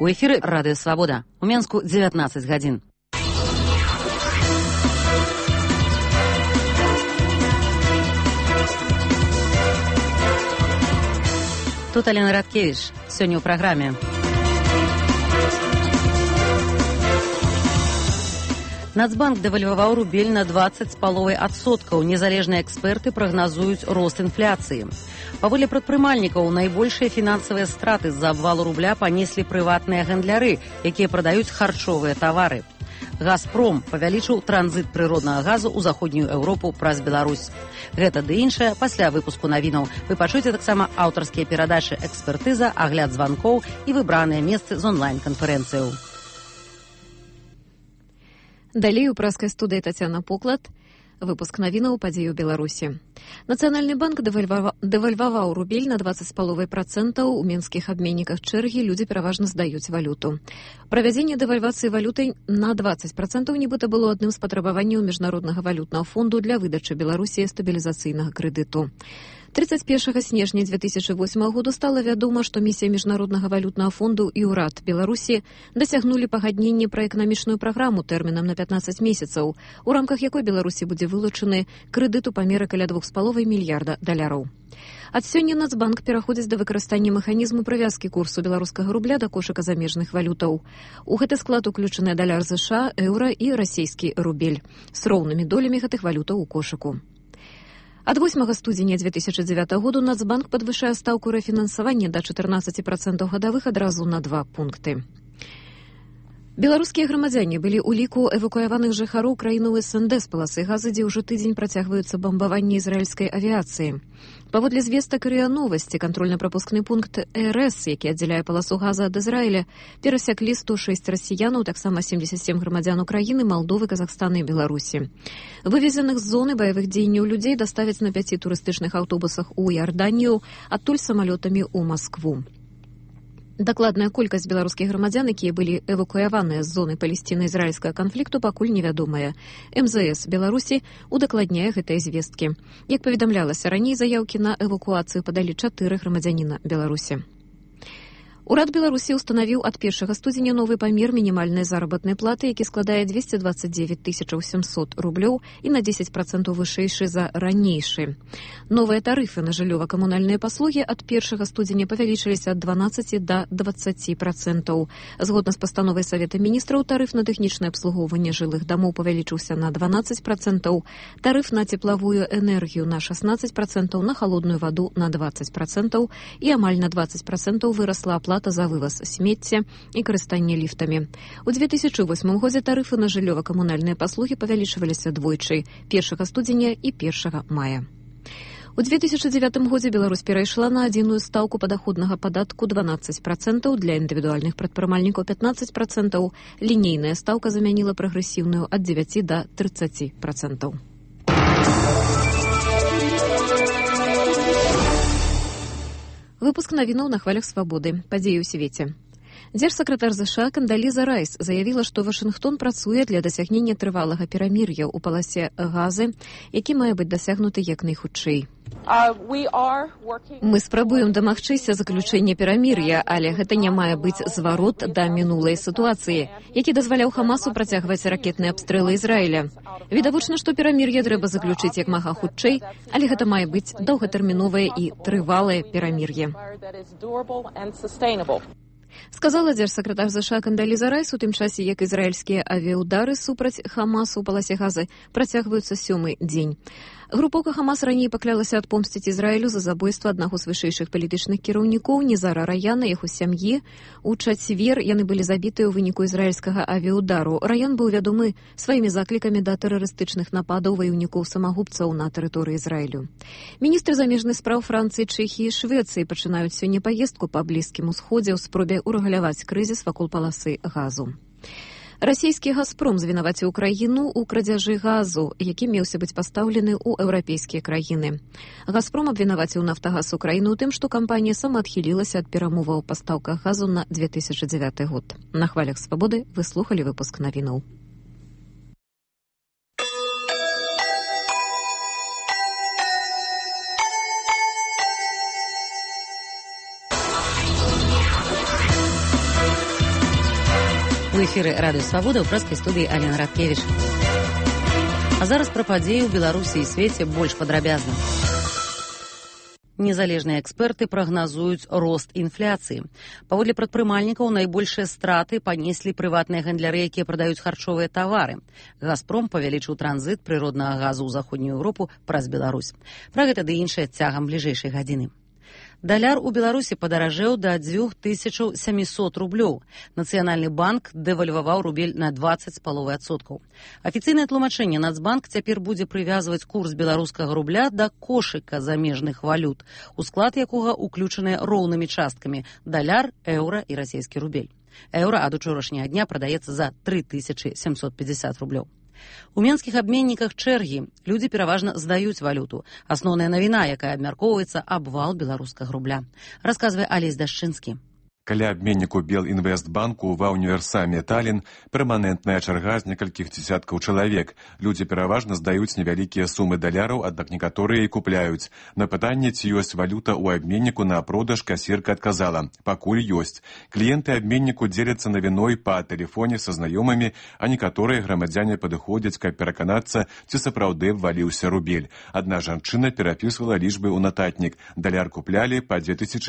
У эфіры Радыё Свабода. У Менску 19 гадзін. Тут Алена Радкевич. Сёння ў праграме. Нацбанк дэвальваваў рубель на 20,5%. Незалежныя эксперты прагназуюць рост інфляцыі. Паводле прадпрымальнікаў, найбольшыя фінансавыя страты з-за абвалу рубля панеслі прыватныя гандляры, якія прадаюць харчовыя тавары. «Газпром» павялічыў транзіт прыроднага газу ў заходнюю Еўропу праз Беларусь. Гэта ды іншае пасля выпуску навінаў. Вы пачуеце таксама аўтарскія перадачы «Экспертыза», агляд званкоў і выбраныя месцы з онлайн-канферэнцыяў. Далей у праскай студыі Тацяна Поклад. Выпуск навінаў падзей у Беларусі. Нацыянальны банк дэвальваваў рубель на 20,5%. У менскіх абменніках чэргі людзі пераважна здаюць валюту. Правядзенне дэвальвацыі валютай на 20% нібыта было адным з патрабаванняў Міжнароднага валютнага фонду для выдачы Беларусі стабілізацыйнага крэдыту. 31 снежня 2008 году стала вядома, што місія Міжнароднага валютнага фонду і ўрад Беларусі дасягнулі пагаднення пра эканамічную праграму тэрмінам на 15 месяцаў, у рамках якой Беларусі будзе вылучаны крэдыт у памеры каля $2,5 мільярда. Ад сёння Нацбанк пераходзіць да выкарыстання механізму прывязкі курсу беларускага рубля да кошыка замежных валютаў. У гэты склад уключаны даляр ЗША, еўра і расійскі рубель з роўнымі долямі гэтых валютаў у кошыку. Ад 8 студзеня 2009 году Нацбанк падвышае стаўку рэфінансавання да 14% гадавых адразу на 2 пункты. Беларускія грамадзяне былі ў ліку эвакуяваных жыхароў краіны СНД з паласы газа, дзе ўжо тыдзень працягваюцца бамбаванні ізраільскай авіяцыі. Паводле звестак РИА Новасці, кантрольна-прапускны пункт РС, які аддзяляе паласу газа ад Ізраіля, перасяклі 106 расіянаў, таксама 77 грамадзян Украіны, Малдовы, Казахстана і Беларусі. Вывезеных з зоны баявых дзеянняў людзей даставяць на 5 турыстычных аўтобусах у Іарданію, адтуль самалётамі ў Маскву. Дакладная колькасць беларускіх грамадзян, якія былі эвакуяваныя з зоны палесціна-ізраільскага канфлікту, пакуль невядомая. МЗС Беларусі удакладняе гэтыя звесткі. Як паведамлялася раней, заяўкі на эвакуацыю падалі 4 грамадзяніна Беларусі. Урад Беларусі устанавіў ад 1 студзеня новы памер мінімальнай заработнай платы, які складае 229 700 рублёў і на 10% вышэйшы за ранейшы. Новыя тарыфы на жыллёва-камунальныя паслугі ад 1 студзеня павялічыліся ад 12 да 20%. Згодна з пастановай Савета міністраў, тарыф на тэхнічнае абслугоўванне жылых дамоў павялічыўся на 12%, тарыф на цеплавую энергію на 16%, на халодную ваду на 20% і амаль на 20% вырасла аплата за вываз смецця і карыстанне ліфтамі. У 2008 годзе тарыфы на жыллёва-камунальныя паслугі павялічваліся двойчы – 1 студзеня і 1 мая. У 2009 годзе Беларусь перайшла на адзіную стаўку падаходнага падатку 12%, для індывідуальных прадпрымальнікаў 15%, лінейная стаўка замяніла прагрэсіўную ад 9 да 30%. Выпуск навінаў на хвалях свабоды. Падзеі ў свеце. Дзяржсакратар ЗША Кандаліза Райс заявіла, што Вашынгтон працуе для дасягнення трывалага перамір'я ў паласе газы, які мае быць дасягнуты як найхутчэй. Мы спрабуем дамагчыся заключэння перамір'я, але гэта не мае быць зварот да мінулай сітуацыі, які дазваляў Хамасу працягваць ракетныя абстрэлы Ізраіля. Відавочна, што перамір'е трэба заключыць як мага хутчэй, але гэта мае быць доўгатэрміновае і трывалае перамір'е. Сказала дзяржсакратар ЗША Кандаліза Райс у тым часе, як ізраільскія авіаудары супраць Хамасу ў паласе газы працягваюцца 7-й дзень. Групоўка Хамас раней паклялася адпомсціць Ізраілю за забойства аднаго з вышэйшых палітычных кіраўнікоў Нізара Раяна, яго сям'і. У чацвер яны былі забітыя ў выніку ізраільскага авіаудару. Раян быў вядомы сваімі заклікамі да тэрарыстычных нападаў ваяўнікоў-самагубцаў на тэрыторыі Ізраілю. Міністры замежных спраў Францыі, Чэхіі і Швецыі пачынаюць сёння паездку па Блізкім усходзе ў спробе урэгуляваць крызіс вакол паласы газу. Расійскі «Газпром» звінаваціў Украіну ў крадзяжы газу, які меўся быць пастаўлены ў еўрапейскія краіны. «Газпром» абвінаваціў «Нафтагаз» Украіну ў тым, што кампанія самаадхілілася ад перамоваў па стаўках газу на 2009 год. На хвалях свабоды вы слухалі выпуск навінаў. эфіры радыё Свабода, ў прэскай студыі Алена Радкевіч. А зараз пра падзеі ў Беларусі і свеце больш падрабязна. Незалежныя эксперты прагназуюць рост інфляцыі. Паводле прадпрымальнікаў, найбольшыя страты панеслі прыватныя гандляры, якія прадаюць харчовыя тавары. «Газпром» павялічыў транзіт прыроднага газу ў заходнюю Еўропу праз Беларусь. Пра гэта ды іншае цягам бліжэйшай гадзіны. Даляр у Беларусі падаражэў да 2700 рублёў. Нацыянальны банк дэвальваваў рубель на 20,5%. Афіцыйнае тлумачэнне: Нацбанк цяпер будзе прывязваць курс беларускага рубля да кошыка замежных валют, у склад якога уключаныя роўнымі часткамі даляр, еўра і расійскі рубель. Еўра ад учорашняга дня прадаецца за 3750 рублёў. У менскіх абменніках чэргі. Людзі пераважна здаюць валюту. Асноўная навіна, якая абмяркоўваецца, абвал беларускага рубля. Расказвае Алесь Дашчынскі. Каля абменніку Белінвестбанку ва ўніверсаме Талін перманентная чарга з некалькіх дзесяткаў чалавек. Людзі пераважна здаюць невялікія сумы даляраў, аднак некаторыя і купляюць. На пытанне, ці ёсць валюта ў абменніку на продаж, касірка адказала: пакуль ёсць. Кліенты абменніку дзеляцца навіной па тэлефоне са знаёмымі, а некаторыя грамадзяне падыходзяць, каб пераканацца, ці сапраўды валіўся рубель. Адна жанчына перапісвала лічбы ў нататнік. Даляр куплялі па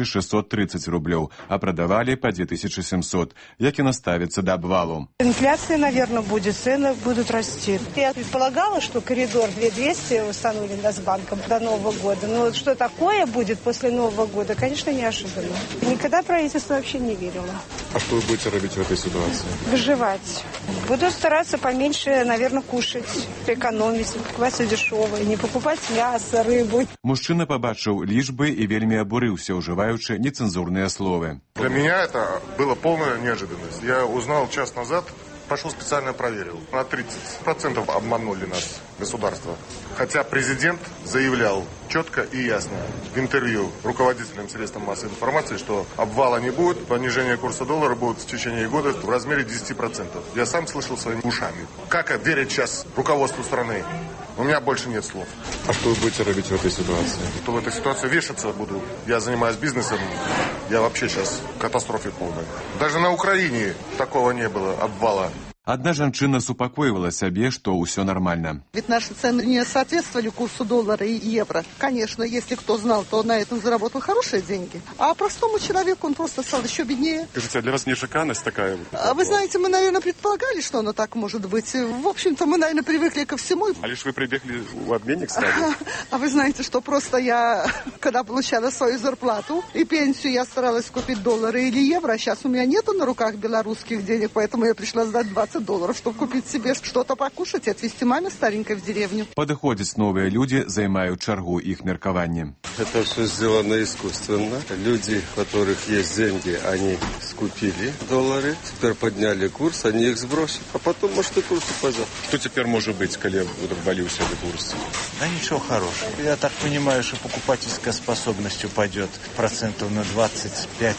2630 рублёў, а продавали по 2700. Як и наставится до обвалу? Инфляция, наверное, будет, цены будут расти. Я предполагала, что коридор 2200 установлен Нацбанком до Нового года. Но что такое будет после Нового года, конечно, неожиданно. Никогда правительство вообще не верило. А что вы будете делать в этой ситуации? Выживать. Буду стараться поменьше, наверное, кушать, экономить, покупать все дешевое, не покупать мясо, рыбу. Мужчина побачив лічби и вельми обурился, уживаючи нецензурные слова. Для меня это была полная неожиданность. Я узнал час назад, пошел специально проверил. На 30% обманули нас, государство. Хотя президент заявлял четко и ясно в интервью руководителям средств массовой информации, что обвала не будет, понижение курса доллара будет в течение года в размере 10%. Я сам слышал своими ушами. Как верить сейчас руководству страны? У меня больше нет слов. А что вы будете делать в этой ситуации? То в этой ситуации вешаться буду. Я занимаюсь бизнесом. Я вообще сейчас в катастрофе полной. Даже на Украине такого не было, обвала. Одна жанчына супакоивала себе, что все нормально. Ведь наши цены не соответствовали курсу доллара и евро. Конечно, если кто знал, то на этом заработал хорошие деньги. А простому человеку он просто стал еще беднее. Скажите, а для вас не шикарность такая? Вы знаете, мы, наверное, предполагали, что оно так может быть. В общем-то, мы, наверное, привыкли ко всему. А лишь вы прибегли в обменник стали? А вы знаете, что просто я, когда получала свою зарплату и пенсию, я старалась купить доллары или евро. А сейчас у меня нету на руках белорусских денег, поэтому я пришла сдать $20, чтобы купить себе что-то покушать и отвезти маме старенькой в деревню. Подходят новые люди, займают чергу их меркованием. Это все сделано искусственно. Люди, у которых есть деньги, они скупили доллары, теперь подняли курс, они их сбросят, а потом, может, и курс упадет. Что теперь может быть, когда обвалился этот курс? Да ничего хорошего. Я так понимаю, что покупательская способность упадет процентов на 25-30.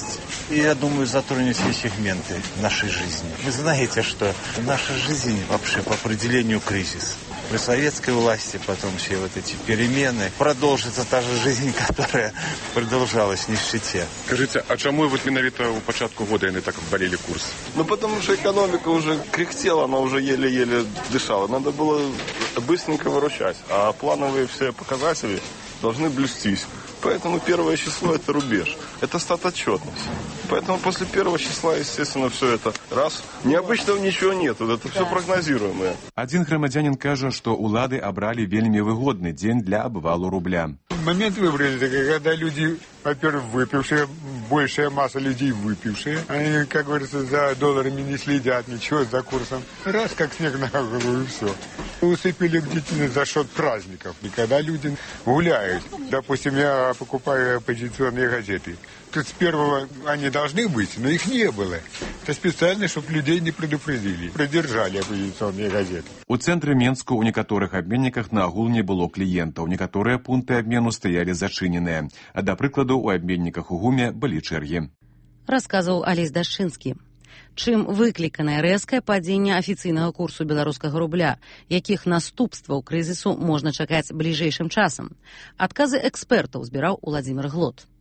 И я думаю, затронет все сегменты нашей жизни. Вы знаете, что наша жизнь вообще по определению кризис. При советской власти потом все вот эти перемены. Продолжится та же жизнь, которая продолжалась в нищете. Скажите, а чему вот менавіта у початку года они так обвалили курс? Ну, потому что экономика уже кряхтела, она уже еле-еле дышала. Надо было быстренько выручать, а плановые все показатели должны блюстись. Поэтому первое число – это рубеж, это статотчетность. Поэтому после первого числа, естественно, все это раз. Необычного ничего нет, вот это все прогнозируемое. Один громадянин каже, что улады обрали вельми выгодный день для обвалу рубля. Момент выбрали, когда люди, во-первых, выпившие, большая масса людей выпившие. Они, как говорится, за долларами не следят, ничего, за курсом. Раз, как снег на голову, и все. Усыпили бдительность за счет праздников. И когда люди гуляют, допустим, я покупаю оппозиционные газеты. Тут с первого они должны быть, но их не было. Это специально, чтобы людей не предупредили. Продержали оппозиционные газеты. У цэнтры Менску ў некаторых абменніках наагул не было кліентаў. Некаторыя пункты абмену стаялі зачыненыя. А да прыкладу, у абменніках у ГУМе былі чэргі. Расказваў Алесь Дашчынскі. Чым выкліканае рэзкае падзенне афіцыйнага курсу беларускага рубля, якіх наступстваў крызісу можна чакаць бліжэйшым часам? Адказы экспертаў збіраў Уладзімир Глот.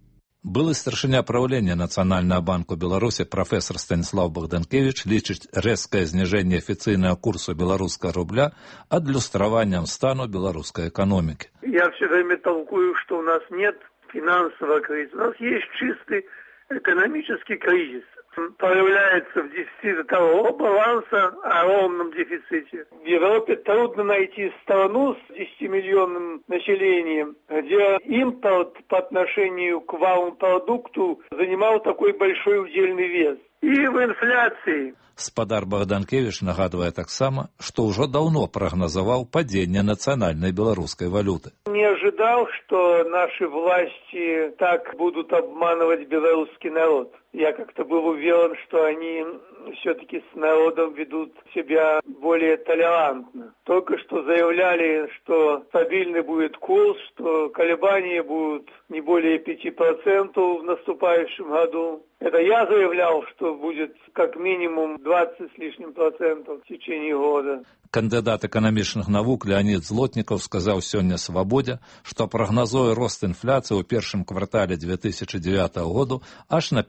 Былы старшыня праўлення Нацыянальнага банку Беларусі прафесор Станіслав Богданкевич лічыць рэзкае зніжэнне афіцыйнага курсу беларускага рубля адлюстраваннем стану беларускай экономікі. Я все время толкую, что у нас нет финансового кризиса. У нас есть чистый экономический кризис. Проявляется в дефиците того баланса, о ровном дефиците. В Европе трудно найти страну с 10-миллионным населением, где импорт по отношению к валовому продукту занимал такой большой удельный вес. И в инфляции. Спадар Богданкевич нагадвае таксама, што ўжо даўно прагназаваў падзенне нацыянальнай беларускай валюты. Не ожидал, что наши власти так будут обманывать белорусский народ. Я как-то был уверен, что они все-таки с народом ведут себя более толерантно. Только что заявляли, что стабильный будет курс, что колебания будут не более 5% в наступающем году. Это я заявлял, что будет как минимум 20 с лишним процентов в течение года. Кандыдат эканамічных навук Леонид Злотнікаў сказаў сёння «Свабодзе», што прагназуе рост інфляцыі ў першым квартале 2009 году аж на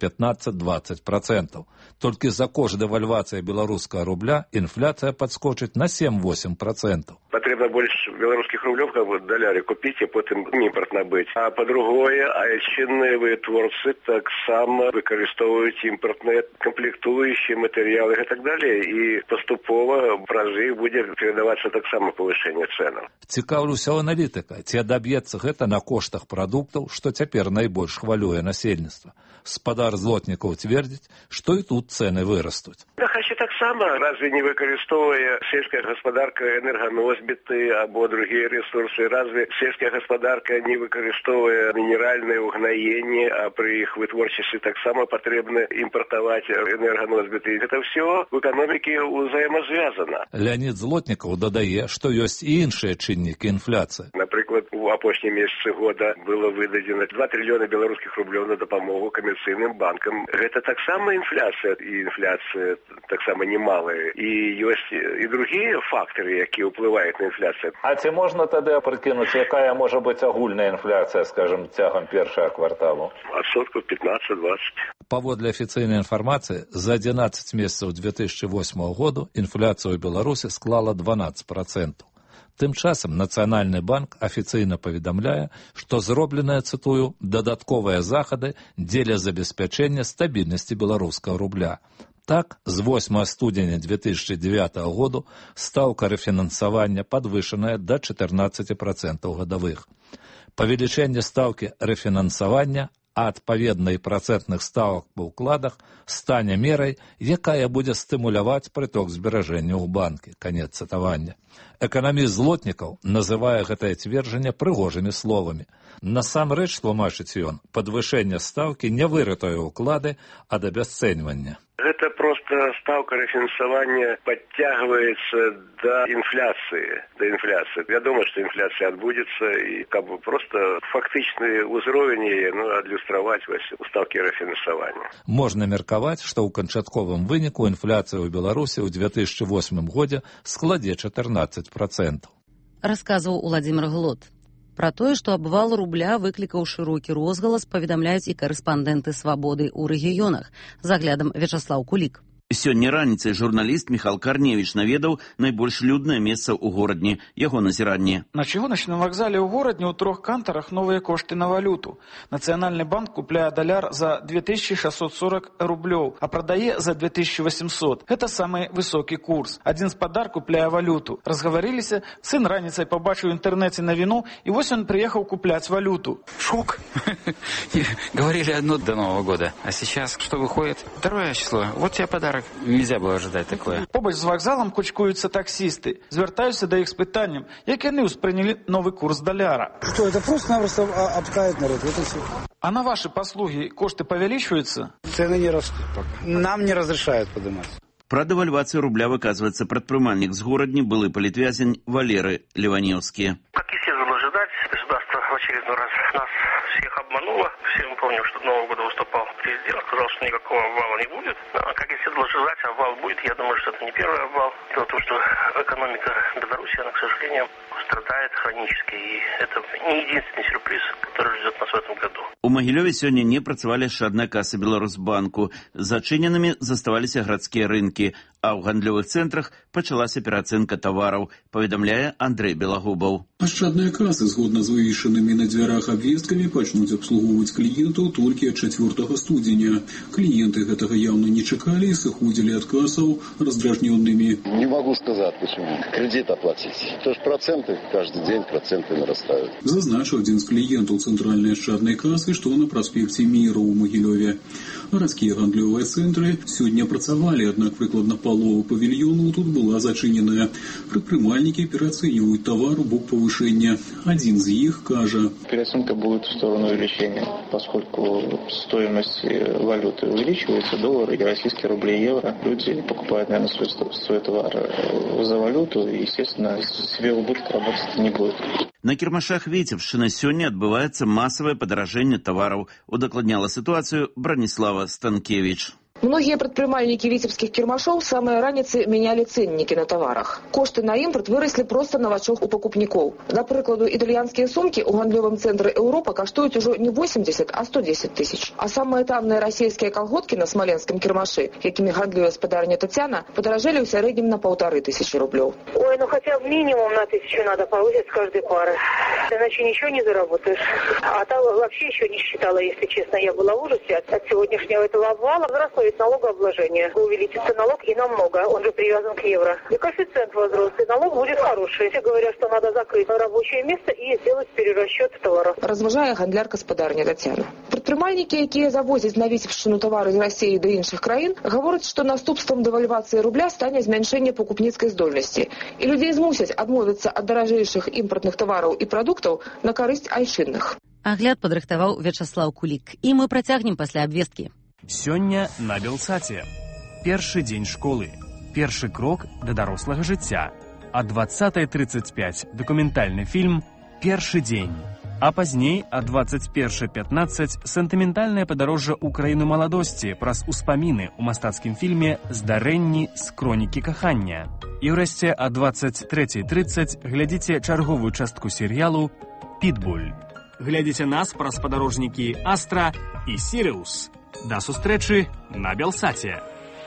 15-20%. Толькі за кошт дэвальвацыі беларускага рубля інфляцыя падскочыць на 7-8%. Патрэбна больш беларускіх рублёў, каб даляры купіць, а потым імпорт набыць. А па-другое, айчынныя вытворцы таксама выкарыстоўваюць імпартныя камплектуючыя матэрыялы і так далее. І паступова праз іх будзе перадавацца таксама павышэнне цэнаў. Цікаўлюся ў аналітыка, ці адаб'ецца гэта на коштах прадуктаў, што цяпер найбольш хвалюе насельніцтва. Спадар Злотнікаў цвердзіць, што і тут цэны вырастуць. Хай таксама, разве не выкарыстоўвае сельская гаспадарка энерганосьбіты або другія рэсурсы, разве сельская гаспадарка не выкарыстоўвае мінеральнае ўгнаенне, а пры іх вытворчасці таксама патрэбна імпартаваць энерганосьбіты. Это все в эканоміке ўзаемазвязана. Леонид Злотнікаў дадае, што ёсць і іншыя чыннікі інфляцыі. Напрыклад, у апошнім месяцы года было выдадзена 2 трыльёны беларускіх рублёў на дапамогу камерцыйным банкам. Гэта таксама інфляцыя, і інфляцыя таксама немалая. І ёсць і другія фактары, якія ўплываюць на інфляцыю. А ці можна тады прыкінуць, якая можа быць агульная інфляцыя, скажем, цягам першага кварталу? 15-20%. Паводле афіцыйнай інфармацыі, за 11 месяцаў 2008 году інфляцыя ў Беларусі склала 12%. Тым часам Нацыянальны банк афіцыйна паведамляе, што зробленыя, цытую, дадатковыя захады дзеля забеспячэння стабільнасці беларускага рубля. Так, з 8 студзеня 2009 году стаўка рэфінансавання падвышаная да 14% гадавых. Павелічэнне стаўкі рэфінансавання, а адпаведна і працэнтных ставак па ўкладах стане мерай, якая будзе стымуляваць прыток зберажэнняў у банкі. Канец цытавання. Эканаміст Злотнікаў называе гэтае цверджанне прыгожымі словамі. Насамрэч, тлумачыць ён, падвышэнне стаўкі не выратуе ўклады ад абясцэньвання. Гэта проста стаўка рэфінансавання падцягваецца да інфляцыі. Вядома, што інфляцыя адбудзецца, і каб проста фактычны ўзровень яе адлюстраваць у стаўкі рэфінансавання. Можна меркаваць, што ў канчатковым выніку інфляцыя ў Беларусі ў 2008 годзе складзе 14%. Расказваў Уладзімир Глот. Пра тое, што абвал рубля выклікаў шырокі розгалас, паведамляюць і карэспандэнты «Свабоды» ў рэгіёнах. З аглядам Вячаслаў Кулік. Сёння раніцай журналіст Міхал Карневіч наведаў найбольш люднае месца ў горадні, яго назіранне. На чыгуначным вакзале ў горадні ў 3 кантарах новыя кошты на валюту. Нацыянальны банк купляе даляр за 2640 рублёў, а прадае за 2800. Гэта самы высокі курс. Адзін спадар купляе валюту. Разгаварыліся, сын раніцай пабачыў у інтэрнэце навіну, і вось ён прыехаў купляць валюту. Шок! Говорили одно до Нового года, а сейчас что выходит? 2 число. Вот тебе подарок. Нельзя было ожидать такое. Побач з вакзалам кучкуюцца таксісты. Звяртаюся да іх з пытаннем, як яны ўспрынялі новы курс даляра. Что, это просто-напросто обкает народ, вот и все. А на ваши послуги кошты повеличиваются? Цены не растут пока. Нам не разрешают поднимать. Пра дэвальвацыю рубля, выказваецца прадпрымальнік з горадні, былы палітвязень Валеры Леванеўскі. Как и следовало ожидать, Государство в очередной раз нас всех обмануло. Все мы помним, что до Нового года выступал президент, сказал, что никакого обвала не будет. Но, как и следовало ожидать, обвал будет. Я думаю, что это не первый обвал. Дело в том, что экономика Беларуси, она, к сожалению, страдает хронически. И это не единственный сюрприз, который ждет нас в этом году. У Магілёве сёння не працавалі яшчэ адна каса Беларусьбанку. Зачыненымі заставаліся гарадскія рынкі, а ў гандлёвых цэнтрах пачалася пераацэнка тавараў, паведамляе Андрэй Белагубаў. Ашчадныя касы, згодна з вывешанымі на дзвярах абвесткамі, пачнуць абслугоўваць кліентаў толькі ад 4 студзеня. Кліенты гэтага яўна не чакалі і сыходзілі ад касаў раздражнённымі. Не могу сказать, почему. Кредит оплатить. То есть проценты, каждый день проценты нарастают. Зазначыў адзін з кліентаў цэнтральнай ашчаднай касы, што на праспекце Міру ў Магілёве. Гарадскія гандлёвыя цэнтры сёння працавалі, аднак прыкладна палова павільёнаў тут была зачыненая. Прадпрымальнікі пераацэньваюць тавар у бок повышения. Один из них кажа. Переоценка будет в сторону увеличения, поскольку стоимость валюты увеличивается, доллары, российские рубли, евро. Люди покупают, наверное, свой товар за валюту, и, естественно, себе убыток работать не будет. На кірмашах Віцебшчыны сёння адбываецца масавае падаражэнне тавараў, удакладняла сітуацыю Браніслава Станкевич. Многие предпринимальники витебских кирмашов с самой раницы меняли ценники на товарах. Кошты на импорт выросли просто на вачах у покупников. Например, итальянские сумки у гандлёвым центре Европа коштуют уже не 80, а 110 тысяч. А самые танные российские колготки на смоленском кирмаше, якими гандлює господарня Татьяна, подорожали в среднем на 1500 рублей. Ой, ну хотя бы минимум на 1000 надо повысить с каждой пары. Иначе ничего не заработаешь. А там вообще еще не считала, если честно. Я была в ужасе от сегодняшнего этого обвала. Возросло ведь налогообложение. Увеличится налог и намного. Он же привязан к евро. И коэффициент возрос. И налог будет хороший. Все говорят, что надо закрыть рабочее место и сделать перерасчет товаров. Разважає гандлярка-господарня Тетяна. Предпринимальники, які завозять на Витебщину товари з Росії до інших країн, говорять, що наступством девальвації рубля стане зменшення покупницької здольності. І людей змусять відмовитися від дорожейших імпортних товарів і продуктів на користь айчинних. Агляд падрыхтаваў Вячаслаў Кулік. І мы працягнем пасля абвесткі. Сёння на Белсаце. Першы дзень школы. Першы крок да дарослага жыцця. А 20:35 дакументальны фільм «Першы дзень». А пазней а 21:15 сентыментальнае падарожжа ў краіну маладосці праз успаміны ў мастацкім фільме «Здарэнні з хронікі кахання». І ўрэшце а 23:30 глядзіце чарговую частку серыялу «Питбуль». Глядзіце нас праз падарожнікі «Астра» і «Сіриус». До сустрэчы на Белсаце.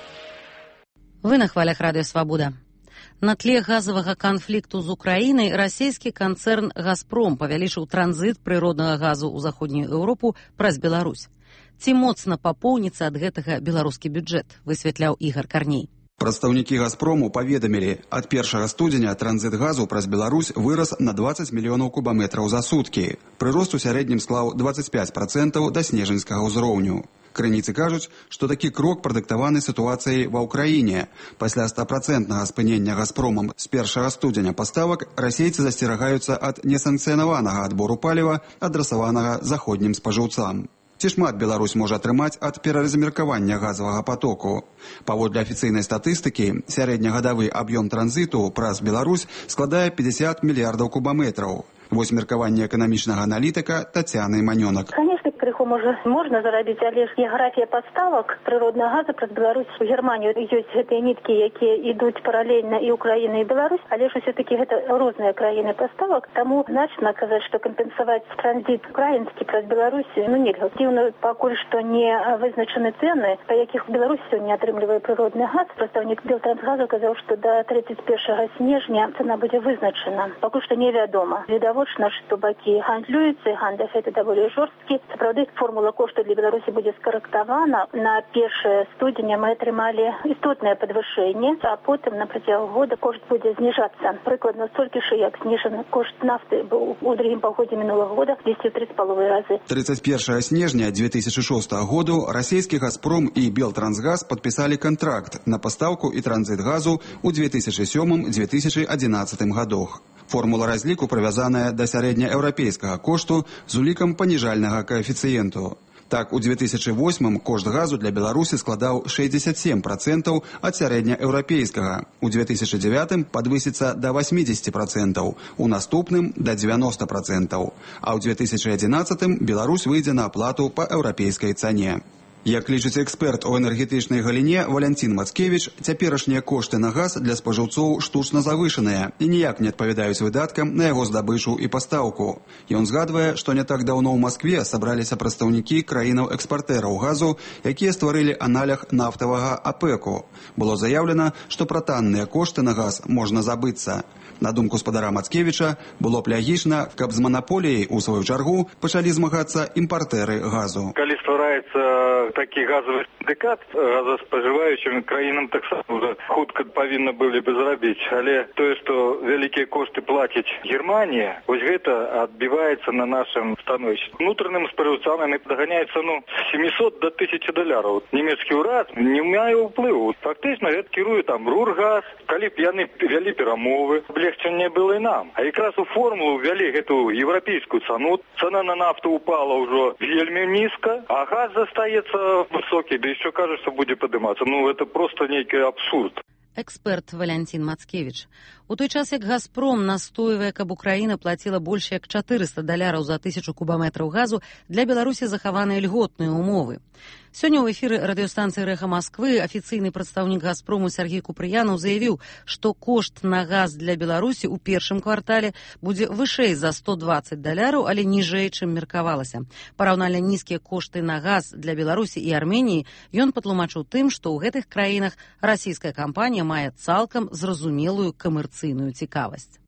Вы на хвалях Радыё Свабода. На тле газавага канфлікту з Украінай расійскі канцэрн «Газпром» павялічыў транзіт прыроднага газу ў заходнюю Еўропу праз Беларусь. Ці моцна папоўніцца ад гэтага беларускі бюджэт, высвятляў Ігар Карней. Прадстаўнікі «Газпрому» паведамілі, ад 1 студзеня транзіт газу праз Беларусь вырас на 20 мільёнаў кубаметраў за суткі. Прырост у сярэднім склаў 25% да снежаньскага ўзроўню. Крыніцы кажуць, што такі крок прадыктаваны сітуацыяй ва ўкраіне. Пасля 100% спынення «Газпромам» з 1 студзеня паставак расейцы засцерагаюцца ад несанкцыянаванага адбору паліва, адрасаванага заходнім спажыўцам. Ці шмат Беларусь можа атрымаць ад пераразмеркавання газавага потоку? Паводле афіцыйнай статыстыкі, сярэднягадавы аб'ём транзіту праз Беларусь складае 50 мільярдаў кубаметраў. Вось меркаванне эканамічнага аналітыка Тацяны Манёнак. Крыху можна зарабіць, але ж геаграфія паставак прыроднага газа праз Беларусь у Германію ёсць гэтыя ніткі, якія ідуць паралельна і Украіна, і Беларусь, але ж усё-такі гэта розныя краіны паставак, таму значна казаць, што кампенсаваць транзіт украінскі праз Беларусь нельга. Дзіўна, пакуль што не вызначаны цэны, па якіх Беларусь сёння атрымлівае прыродны газ. Прадстаўнік Белтрансгазу казаў, што да 31 снежня цэна будзе вызначана. Пакуль што невядома. Відавочна, што бакі гандлююцца, і гандаль гэта даволі жорсткі. Формула кошту для Беларусі будзе скарэктавана. На 1 студзеня мы атрымалі істотнае падвышэнне, а потым на працягу года кошт будзе зніжацца. Прыкладна столькі ж, як зніжаны кошт нафты быў у другім паўгоддзі мінулага года 203,5 разы. 31 снежня 2006 году расійскі «Газпром» і «Белтрансгаз» падпісалі кантракт на пастаўку і транзіт газу ў 2007-2011 годах. Формула разліку прывязаная да сярэднееўрапейскага кошту з улікам паніжальнага коэфіцыенту. Так, у 2008 кошт газу для Беларусі складаў 67% ад сярэднееўрапейскага. У 2009 падвысіцца да 80%, у наступным да 90%. А ў 2011 Беларусь выйдзе на аплату па еўрапейскай цане. Як лічыць эксперт у энергетычнай галіне Валянцін Мацкевіч, цяперашнія кошты на газ для спажыўцоў штучна завышаныя і ніяк не адпавядаюць выдаткам на яго здабычу і пастаўку. Ён згадвае, што не так даўно ў Маскве сабраліся прадстаўнікі краінаў-экспартэраў газу, якія стварылі аналог нафтавага АПЭКу. Было заяўлена, што пра танныя кошты на газ можна забыцца. На думку спадара Мацкевіча, было б лягічна, каб з манаполіяй у сваю чаргу пачалі змагацца імпартэры газу. Калі ствараецца такі газавы сіндыкат газаспажываючым краінам таксама ўжо хутка павінна былі бы зрабіць, але тое, што вялікія кошты плаціць Германія, вось гэта адбіваецца на нашым становішчы. Унутраным спажыўцам яны даганяюць цану з 700 до 1000 доляраў. Нямецкі ўрад не мае ўплыву. Фактычна гэта кіруе там Рургаз, калі б яны вялі перамовы, легчанне было і нам. А якраз у формулу ввялі гэту еўрапейскую цану. Цана на нафту упала ўжо вельмі нізка, а газ застаецца высокі, да еще кажется, что будет подниматься. Ну, это просто некий абсурд. Эксперт Валянцін Мацкевіч. У той час, як «Газпром» настойвае, каб Украіна плаціла больш як $400 за 1000 кубаметраў газу, для Беларусі захаваныя льготныя умовы. Сёння ў эфіры радыёстанцыі «Рэха Масквы» афіцыйны прадстаўнік «Газпрому» Сергей Купрыянаў заявіў, што кошт на газ для Беларусі ў першым квартале будзе вышэй за $120, але ніжэй, чым меркавалася. Параўнальна нізкія кошты на газ для Беларусі і Арменіі ён патлумачыў тым, што ў гэтых краінах расійская кампанія мае цалкам зразумелую камерцыйную цікавасць.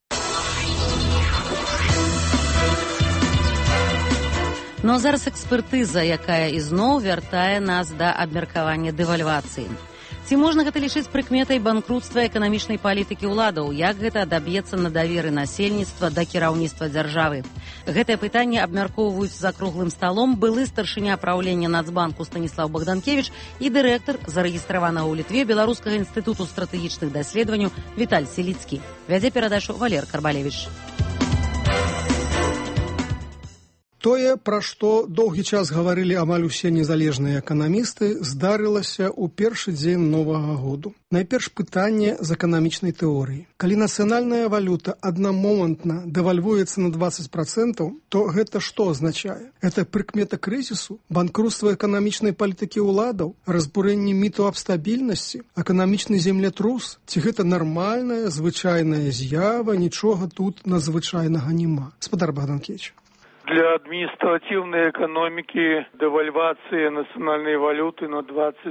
Но зараз экспертыза, якая ізноў вяртае нас да абмеркавання дэвальвацыі. Ці можна гэта лічыць прыкметай банкрутства эканамічнай палітыкі ўладаў? Як гэта адаб'ецца на даверы насельніцтва да кіраўніцтва дзяржавы? Гэтае пытанне абмяркоўваюць за круглым сталом былы старшыня праўлення Нацбанку Станіслав Богданкевич і дырэктар зарэгістраванага ў Літве Беларускага інстытуту стратэгічных даследаванняў Віталь Селіцкі. Вядзе перадачу Валер Карбалевіч. Тое, пра што доўгі час гаварылі амаль усе незалежныя эканамісты, здарылася ў першы дзень Новага году. Найперш пытанне з эканамічнай тэорыі. Калі нацыянальная валюта аднамомантна дэвальвуецца на 20%, то гэта што азначае? Гэта прыкмета крызісу, банкрутства эканамічнай палітыкі ўладаў, разбурэнне міту аб стабільнасці, эканамічны землятрус? Ці гэта нармальная, звычайная з'ява, нічога тут надзвычайнага няма? Спадар Богданкевич. Для административной экономики девальвация национальной валюты на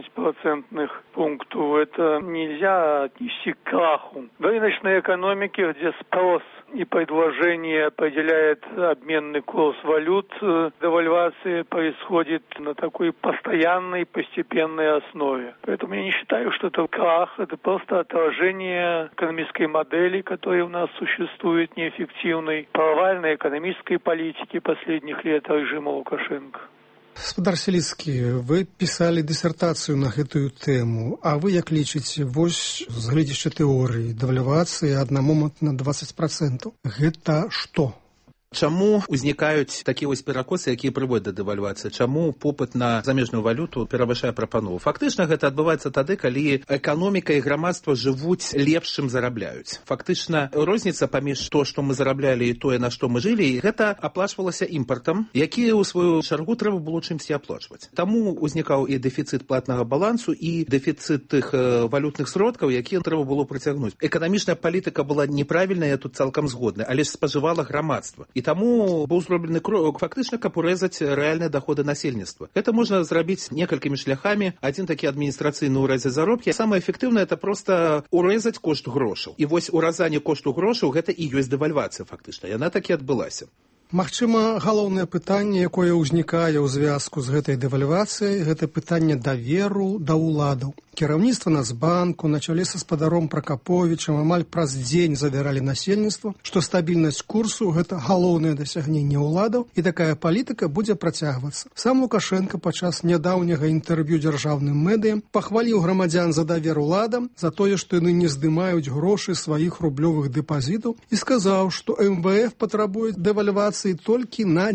20% пунктов это нельзя отнести к краху. В рыночной экономике, где спрос и предложение определяет обменный курс валют, девальвация происходит на такой постоянной, постепенной основе. Поэтому я не считаю, что это крах, это просто отражение экономической модели, которая у нас существует, неэффективной, провальной экономической политики последних лет режима Лукашенко. Спадар Селіцкі, вы пісалі дысертацыю на гэтую тэму, а вы як лічыце, вось з гледзяча тэорыі дэвальвацыі аднамомантна 20%. Гэта што? Чаму узнікаюць такія вось перакосы, якія прыводзяць да дэвальвацыі? Чаму попыт на замежную валюту перавышае прапанову? Фактычна гэта адбываецца тады, калі эканоміка і грамадства жывуць лепш, чым зарабляюць. Фактычна розніца паміж то, што мы зараблялі, і тое, на што мы жылі, гэта аплачвалася імпартам, які ў сваю чаргу трэба было чымсьці аплачваць. Таму узнікаў і дэфіцыт платнага балансу, і дэфіцыт тых валютных сродкаў, якія трэба было прыцягнуць. Эканамічная палітыка была неправільная, я тут цалкам згодны, але ж спажывала грамадства. І таму быў зроблены крок фактычна, каб урэзаць рэальныя даходы насельніцтва. Гэта можна зрабіць некалькімі шляхамі. Адзін такі адміністрацыйны ўрэзаць заробкі. Самае эфектыўнае это проста урэзаць кошт грошаў. І вось уразанне кошту грошаў гэта і ёсць дэвальвацыя фактычна. Яна такі адбылася. Магчыма, галоўнае пытанне, якое ўзнікае ў звязку з гэтай дэвальвацыяй, гэта пытанне даверу да ўладаў. Кіраўніцтва Нацбанку на чале са спадаром Пракаповічам амаль праз дзень завяралі насельніцтву, што стабільнасць курсу – гэта галоўнае дасягненне ўладаў, і такая палітыка будзе працягвацца. Сам Лукашенко падчас нядаўняга інтэрв'ю дзяржаўным медыям пахваліў грамадзян за давер уладам, за тое, што яны не здымаюць грошы сваіх рублёвых дэпазітаў, і сказаў, што МВФ патрабуе дэвальвацыі инфляции только на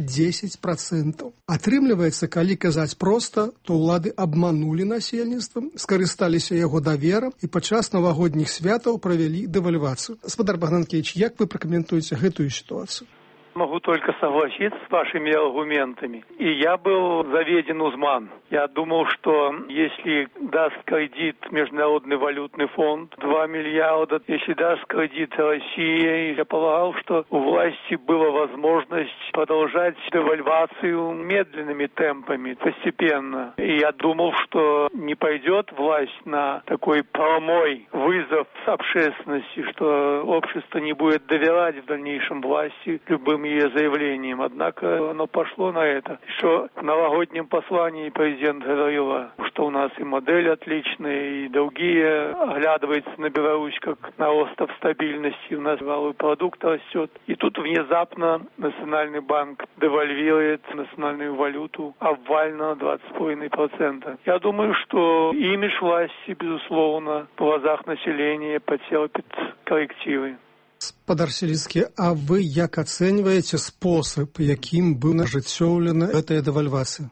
10%. Атрымліваецца, калі казаць проста, то ўлады абманулі насельніцтва, скарысталіся яго даверам і падчас навагодніх святаў правялі дэвальвацыю. Гаспадар Богданкевич, як вы прокомментуете гэтую ситуацию? Могу только согласиться с вашими аргументами. И я был заведен узман. Я думал, что если даст кредит Международный валютный фонд 2 миллиарда, если даст кредит Россия, я полагал, что у власти была возможность продолжать девальвацию медленными темпами, постепенно. И я думал, что не пойдет власть на такой прямой вызов общественности, что общество не будет доверять в дальнейшем власти любым ее заявлением. Однако оно пошло на это. Что в новогоднем послании президент говорил, что у нас и модель отличная, и другие оглядываются на Беларусь как на остров стабильности. У нас валовый продукт растет. И тут внезапно Национальный банк девальвирует национальную валюту обвально 20,5%. Я думаю, что имидж власти, безусловно, в глазах населения потерпит коррективы. Гаспадар Селіцкі, а вы як ацэньваеце спосаб, якім быў ажыццёўлена гэтая дэвальвацыя?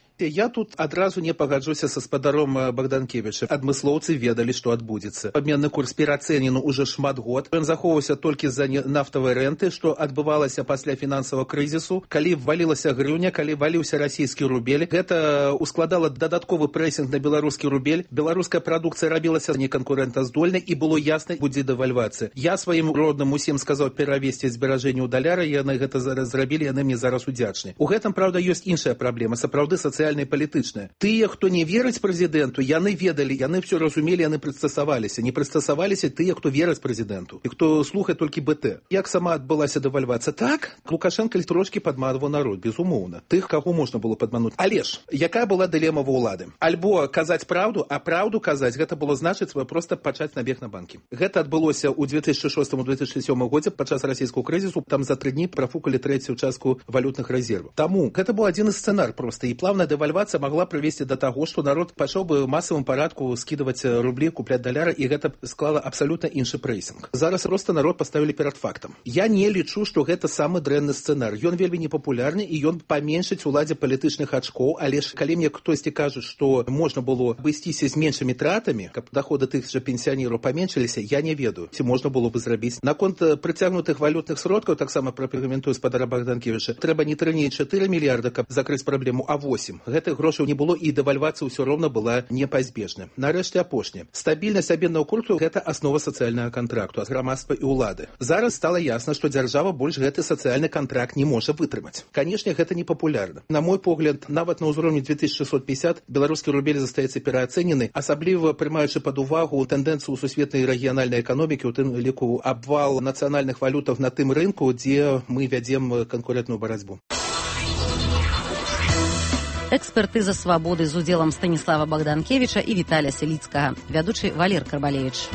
Я тут адразу не пагаджуся са спадаром Богданкевича. Адмыслоўцы ведалі, што адбудзецца. Абменны курс перацэнены ўжо шмат год. Ён захоўваўся толькі з-за нафтавай рэнты, што адбывалася пасля фінансавага крызісу. Калі валілася грыўня, калі валіўся расійскі рубель, гэта ускладала дадатковы прэсінг на беларускі рубель. Беларуская прадукцыя рабілася неканкурэнтаздольнай і было ясна, будзе дэвальвацыя. Я сваім родным усім сказаў перавесці зберажэнне ў даляра, яны гэта зараз зрабілі, яны мне зараз удзячны. У гэтым, правда, ёсць іншая праблема, сапраўды сацыяльная і палітычная. Тыя, хто не верыць прэзідэнту, яны ведалі, яны ўсё разумелі, яны прыстасаваліся. Не прыстасаваліся тыя, хто верыць прэзідэнту і хто слухае толькі БТ. Як сама адбылася дэвальвацыя? Так, Лукашенко трошкі падманваў народ, безумоўна. Тых, каго можна было падмануць. Але ж, якая была дылема ва ўлады? Альбо казаць праўду, а праўду казаць, гэта было значыць проста пачаць набег на банкі. Гэта адбылося ў 2006-2007 годзе падчас расійскага крызісу, там за 3 дні прафукалі трэцюю частку валютных рэзерваў. Таму гэта быў адзін сцэнар проста, і плавная дэвальвацыя магла прывесці да таго, што народ пачаў бы ў масавым парадку скідваць рублі, купляць даляра, і гэта склала абсалютна іншы прэйсінг. Зараз проста народ паставілі перад фактам. Я не лічу, што гэта самы дрэнны сцэнар. Ён вельмі непапулярны, і ён паменшыць уладзе палітычных ачкоў, але ж калі мне хтосьці кажа, што можна было абысціся з меншымі тратамі, каб даходы тых жа пенсіянераў паменшыліся, я не ведаю, ці можна было бы зрабіць. Наконт прыцягнутых валютных сродкаў, таксама пракаментую спадара Богданкевича, трэба не 3, не 4 мільярда, каб закрыць праблему, а 8. Гэтых грошаў не было, і дэвальвацыя ўсё роўна была непазбежна. Нарэшце апошняе. Стабільнасць абменнага курсу – гэта аснова сацыяльнага кантракту ад грамадства і ўлады. Зараз стала ясна, што дзяржава больш гэты сацыяльны кантракт не можа вытрымаць. Канешне, гэта не папулярна. На мой погляд, нават на ўзроўні 2650 беларускі рубель застаецца пераацэнены, асабліва прымаючы пад увагу тэндэнцыю ў сусветнай рэгіянальнай эканомікі, у тым ліку абвал нацыянальных валютах на тым рынку, дзе мы вядзем канкурэнтную барацьбу. Экспертыза свабоды з удзелам Станіслава Богданкевича і Віталія Селіцкага. Вядучы Валер Карбалевич.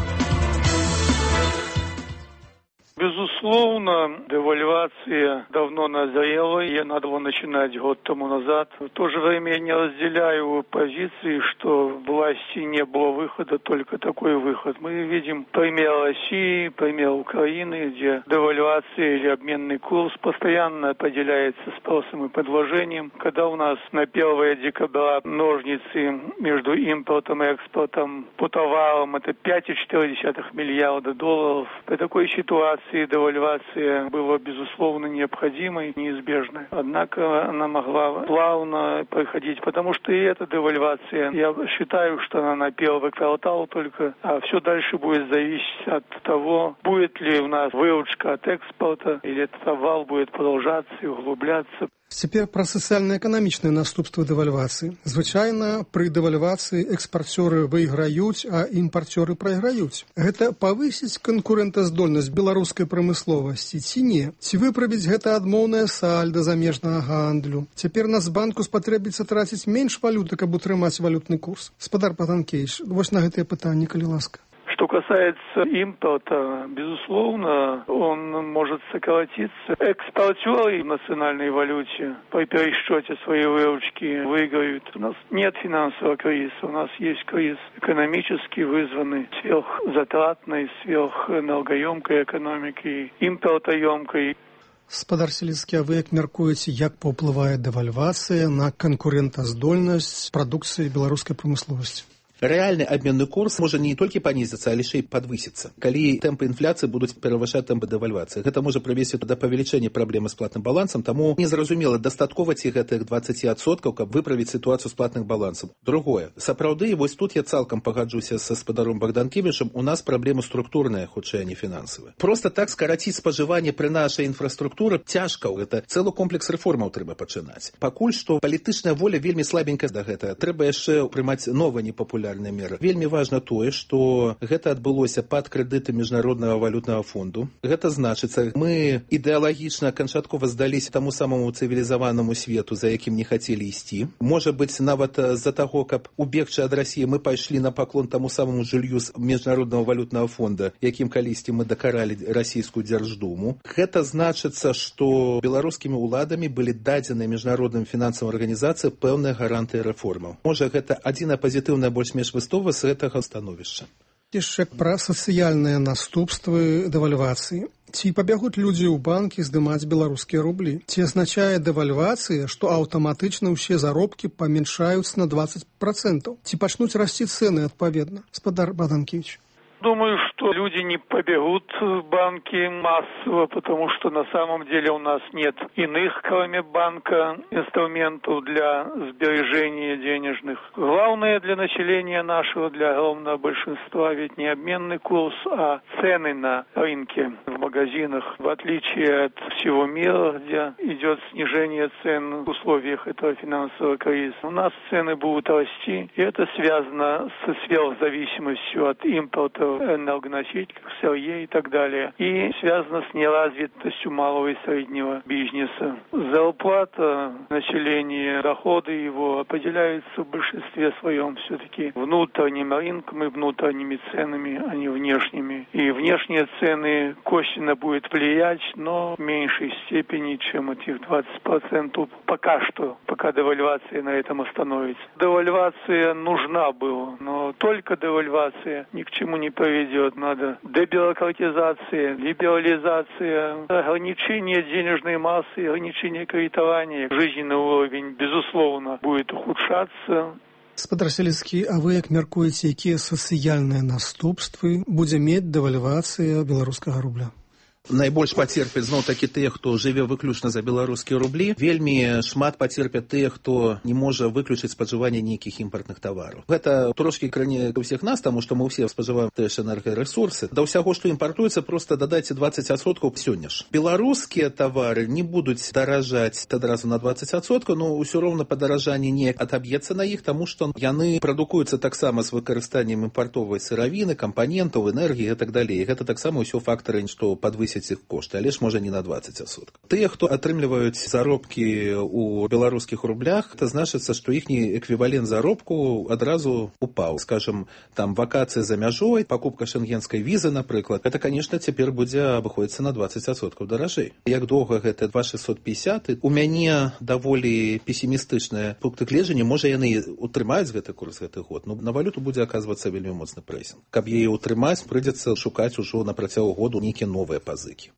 Безусловно, девальвация давно назрела, ее надо было начинать год тому назад. В то же время я не разделяю позиции, что власти не было выхода, только такой выход. Мы видим пример России, пример Украины, где девальвация или обменный курс постоянно определяется спросом и предложением. Когда у нас на 1 декабря ножницы между импортом и экспортом по товарам это 5,4 миллиарда долларов, при такой ситуации девальвация была, безусловно, необходимой, неизбежной. Однако она могла плавно проходить, потому что и эта девальвация, я считаю, что она на 1 квартал только, а все дальше будет зависеть от того, будет ли у нас выручка от экспорта, или этот обвал будет продолжаться и углубляться. Цяпер пра сацыяльна-эканамічныя наступствы дэвальвацыі. Звычайна, пры дэвальвацыі экспарцёры выйграюць, а імпарцёры прайграюць. Гэта павысіць канкурэнтаздольнасць беларускай прамысловасці ці не? Ці выправіць гэта адмоўнае сальда замежнага гандлю? Цяпер Нацбанку спатрэбіцца траціць менш валюты, каб утрымаць валютны курс. Спадар Богданкевич, вось на гэтыя пытанні, калі ласка. Что касается импорта, безусловно, он может сократиться. Экспортеры в национальной валюте при пересчете своей выручки выиграют. У нас нет финансового кризиса, у нас есть кризис экономический, вызванный сверхзатратной, сверхэнергоемкой экономикой, импортоемкой. Спадар Селіцкі, а вы як мяркуеце, як паўплывае дэвальвацыя на канкурэнтаздольнасць прадукцыі беларускай прамысловасці? Реальный обменный курс может не только понизиться, а лишь и подвыситься. Коли темпы инфляции будут превышать темпы девальвации. Это может привести до повеличения проблемы с платным балансом. Тому незразумело, достатково ці гэтых 20%, каб выправить ситуацию с платным балансом. Другое. Сапраўды, вось тут я цалкам пагаджуся со спадаром Богданкевичем, у нас проблема структурная, хутчэй, а не финансовая. Просто так скоротить споживание при нашей инфраструктуре тяжко. Это целый комплекс реформаў трэба пачынаць. Пакуль што палітычная воля вельмі слабенькая да гэтага. Трэба яшчэ прымаць новыя непапулярныя меры. Вельмі важна тое, што гэта адбылося пад крэдыты Міжнароднага валютнага фонду. Гэта значыцца, мы ідэалагічна канчаткова здаліся таму самому цывілізаванаму свету, за якім не хацелі ісці. Можа быць, нават з-за таго, каб убегчы ад Расіі, мы пайшлі на паклон таму самому жылью з Міжнароднага валютнага фонда, якім калісьці мы дакаралі расійскую дзярждуму. Гэта значыцца, што беларускімі ўладамі былі дадзены міжнародным фінансавым арганізацыям пэўныя гарантыі рэформаў. Можа, гэта адзіная пазітыўная больш-менш выстава з гэтага становішча. Яшчэ пра сацыяльныя наступствы дэвальвацыі. Ці пабягуць людзі ў банкі здымаць беларускія рублі? Ці азначае дэвальвацыя, што аўтаматычна ўсе заробкі паменшаюць на 20%? Ці пачнуць расці цэны адпаведна? Спадар Богданкевич. Думаю, что люди не побегут в банки массово, потому что на самом деле у нас нет иных, кроме банка, инструментов для сбережения денежных. Главное для населения нашего, для огромного большинства, ведь не обменный курс, а цены на рынке, в магазинах. В отличие от всего мира, где идет снижение цен в условиях этого финансового кризиса, у нас цены будут расти, и это связано со сверхзависимостью от импорта энергоносителей, сырья и так далее. И связано с неразвитостью малого и среднего бизнеса. Зарплата населения, доходы его определяются в большинстве своем все-таки внутренним рынком и внутренними ценами, а не внешними. И внешние цены косвенно будут влиять, но в меньшей степени, чем этих 20%. Пока что, пока девальвация на этом остановится. Девальвация нужна была, но только девальвация ни к чему не приведет. Надо дебюрократизация, либерализация, ограничение денежной массы, ограничение кредитования. Жизненный уровень, безусловно, будет ухудшаться. Спадар Селіцкі, а вы як мяркуеце, якія сацыяльныя наступствы будзе мець дэвальвацыя беларускага рубля? Найбольш пацерпяць зноў-такі тыя, хто жыве выключна за беларускія рублі. Вельмі шмат пацерпяць тыя, хто не можа выключыць спажыванне нейкіх імпартных тавараў. Гэта трошкі кране ўсіх нас, таму што мы ўсе спажываем тыя ж энергарэсурсы. Да ўсяго, што імпартуецца, проста дадайце 20% сёння ж. Беларускія тавары не будуць даражаць адразу на 20%, но ўсё роўна падаражанне неяк адаб'ецца на іх, таму што яны прадукуюцца таксама з выкарыстаннем імпартовай сыравіны, кампанентаў, энергіі і так далей. Гэта таксама ўсё фактары, што падвысяць іх кошты, але ж можа не на 20%. Тыя, хто атрымліваюць заробкі ў беларускіх рублях, это значыцца, што іхні эквівалент заробку адразу упаў. Скажем, там вакацыі за мяжой, пакупка шенгенскай візы, напрыклад, это, конечно, цяпер будзе абыходзіцца на 20% даражэй. Як доўга гэта 2,650? У мяне даволі песімістычныя пункты гледжання, можа яны утрымаюць гэты курс гэты год, но на валюту будзе аказвацца вельмі моцны прэсінг. Каб яе утрымаць, прыйдзецца шукаць ужо на працягу году нейкія новыя пазыкі.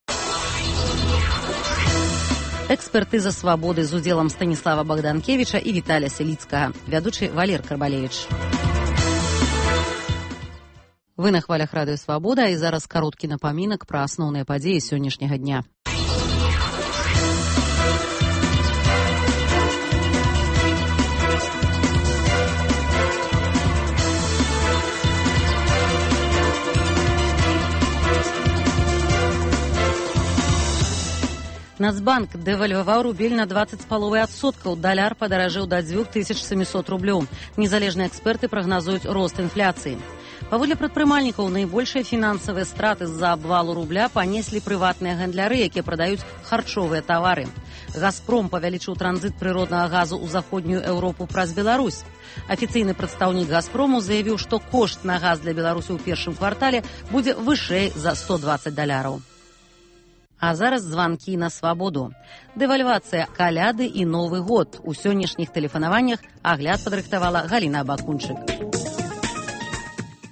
Экспертыза «Свабоды» з удзелам Станіслава Богданкевича і Віталя Селіцкага. Вядучы Валер Карбалевич. Вы на хвалях радыё «Свабода», і зараз кароткі напамінак пра асноўныя падзеі сённяшняга дня. Нацбанк дэвальваваў рубель на 20,5%. Даляр падаражэў да 2700 рублёў. Незалежныя эксперты прагназуюць рост інфляцыі. Паводле прадпрымальнікаў, найбольшыя фінансавыя страты з-за абвалу рубля панеслі прыватныя гандляры, якія прадаюць харчовыя тавары. «Газпром» павялічыў транзіт прыроднага газу ў заходнюю Еўропу праз Беларусь. Афіцыйны прадстаўнік «Газпрому» заявіў, што кошт на газ для Беларусі ў першым квартале будзе вышэй за $120. А зараз званкі на свабоду. Дэвальвацыя, каляды і Новы год. У сённяшніх тэлефанаваннях агляд падрыхтавала Галіна Бакунчык.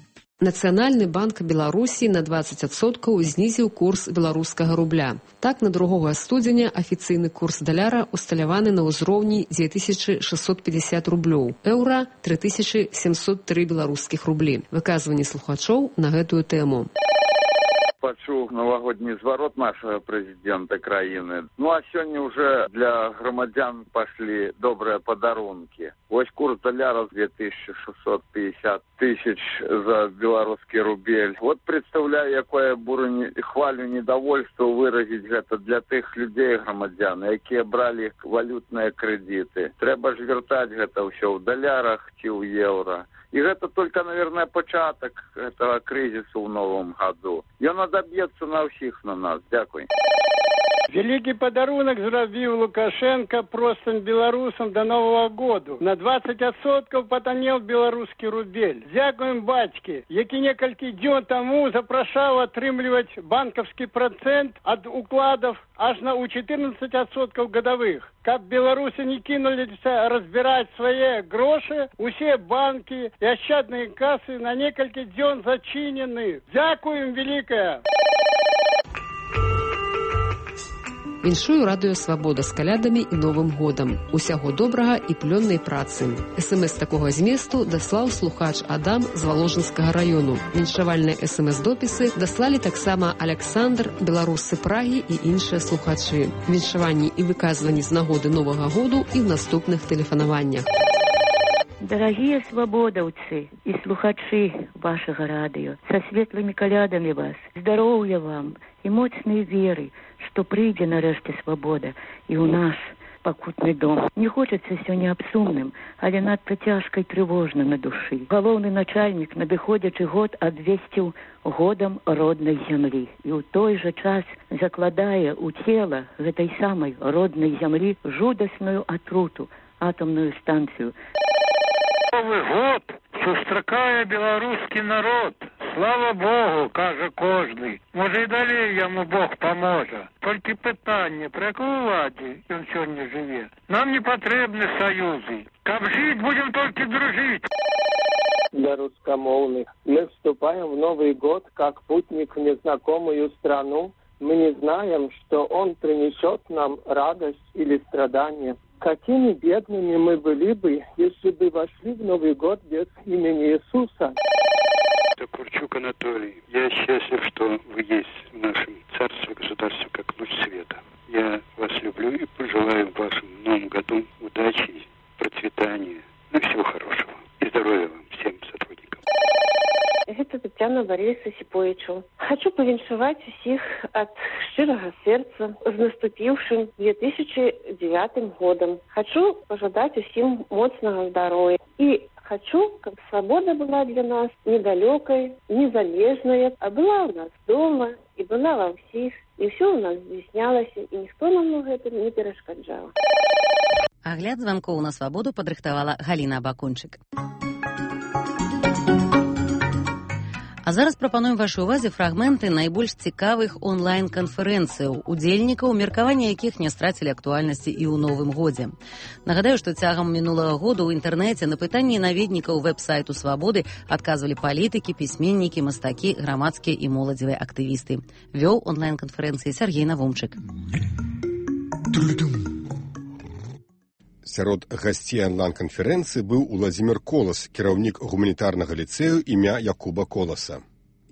Нацыянальны банк Беларусі на 20% знізіў курс беларускага рубля. Так, на 2 студзеня афіцыйны курс даляра усталяваны на ўзроўні 2650 рублёў, еўра 3703 беларускіх рублі. Выказванні слухачоў на гэтую тэму. Пачуў навагодні зварот нашага прэзідэнта краіны. Ну а сёння уже для грамадзян пашлі добрыя падарункі. Вось курс даляра 2650 тысяч за беларускі рубель. Вот представляю, якое хвалю недовольства выразіць гэта для тых людзей грамадзян, якія бралі валютныя крэдыты. Трэба ж вяртаць гэта ўсё ў далярах ці ў еўра. И это только, наверное, початок этого кризиса в новом году. И он добьется на всех на нас. Дякую. Великий подарунок зробив Лукашенко простым белорусам до Нового года. На 20% потонел белорусский рубель. Дякуем батьке, які некалькі дзён тому запрашаў атрымліваць банковский процент от укладов аж на 14% годовых. Каб белорусы не кинуліся разбирать свои гроши, усе банки и ощадные кассы на некалькі дзён зачинены. Дякуем великое. Віншую радыё «Свабода» з калядамі і Новым годам. Усяго добрага і плённай працы. СМС такога зместу даслаў слухач Адам з Воложынскага раёну. Віншавальныя СМС-допісы даслалі таксама Александр, беларусы Прагі і іншыя слухачы. Віншаванні і выказванні з нагоды Новага году і ў наступных тэлефанаваннях. Дорогие свободовцы и слухачи вашего радио, со светлыми колядами вас, здоровья вам и мощной веры, что прийде нарешті свобода и у нас покутный дом. Не хочется сёння абсумным, але надто тяжко и тревожно на души. Головный начальник надыходячы год обвестил годом родной земли. И у той же час закладая у тела этой самой родной земли жудасную отруту, атомную станцию. Новый год сустракае беларускі народ. Слава Богу, кажа кожны. Можа і далей яму Бог паможа. Толькі пытанне, пры якой уладзе ён сёння жыве. Нам не патрэбны саюзы. Каб жыць, будем толькі дружыць. Для русскомовных мы вступаем в Новый год как путник в незнакомую страну. Мы не знаем, что он принесет нам радость или страдание. Какими бедными мы были бы, если бы вошли в Новый год без имени Иисуса? Это Курчук Анатолий. Я счастлив, что вы есть в нашем царстве, государстве, как луч света. Я вас люблю и пожелаю в вашем новом году удачи, процветания, ну всего хорошего. И здоровья вам, всем сотрудникам. Это Татьяна Бориса Сиповичу. Хочу повіншаваць усіх от шчырага сердца с наступившим 2009 годом. Хочу пожелать усім моцнага здоровья. И хочу, как свобода была для нас недалекой, незалежная, а была у нас дома и была во всех. И все у нас здійснялася, и никто нам гэтым не перашкаджаў. Агляд званкоў на свабоду падрыхтавала Галіна Абакунчык. А зараз прапануем вашай увазе фрагменты найбольш цікавых онлайн-канферэнцыяў, удзельнікаў, меркавання якіх не страцілі актуальнасці і ў новым годзе. Нагадаю, што цягам мінулага года ў інтэрнэце на пытанні наведнікаў вэб-сайту «Свабоды» адказвалі палітыкі, пісьменнікі, мастакі, грамадскія і моладзевыя актывісты. Вёў онлайн-канферэнцыі Сергей Навумчык. Сярод гасцей онлайн-канферэнцыі быў Уладзімір Колас, кіраўнік гуманітарнага ліцэю імя Якуба Коласа.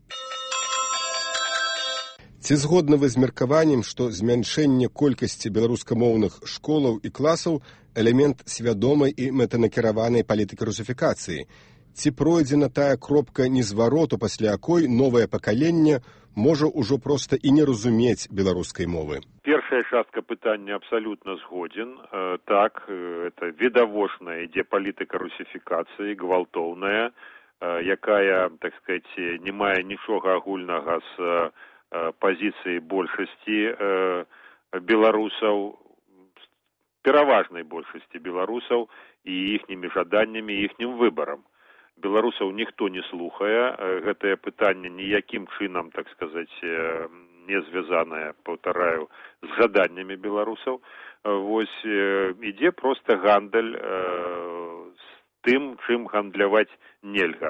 Ці згодны вы з меркаваннем, што змяншэнне колькасці беларускамоўных школаў і класаў элемент свядомай і мэтанакіраванай палітыкі русіфікацыі? Ці пройдзена тая кропка незвароту, пасля якой новае пакаленне можа ўжо проста і не разумець беларускай мовы? Першая частка пытання абсалютна згодзін. Так, это відавочная ідзе палітыка русіфікацыі, гвалтоўная, якая, так сказать, не мае нічога агульнага з пазіцыяй большасці беларусаў, пераважнай большасці беларусаў і іхнімі жаданнямі і іхнім выбарам. Беларусаў ніхто не слухае, гэтае пытанне ніякім чынам, так сказаць, не звязанае, паўтараю, з жаданнямі беларусаў. Вось ідзе проста гандаль з тым, чым гандляваць нельга.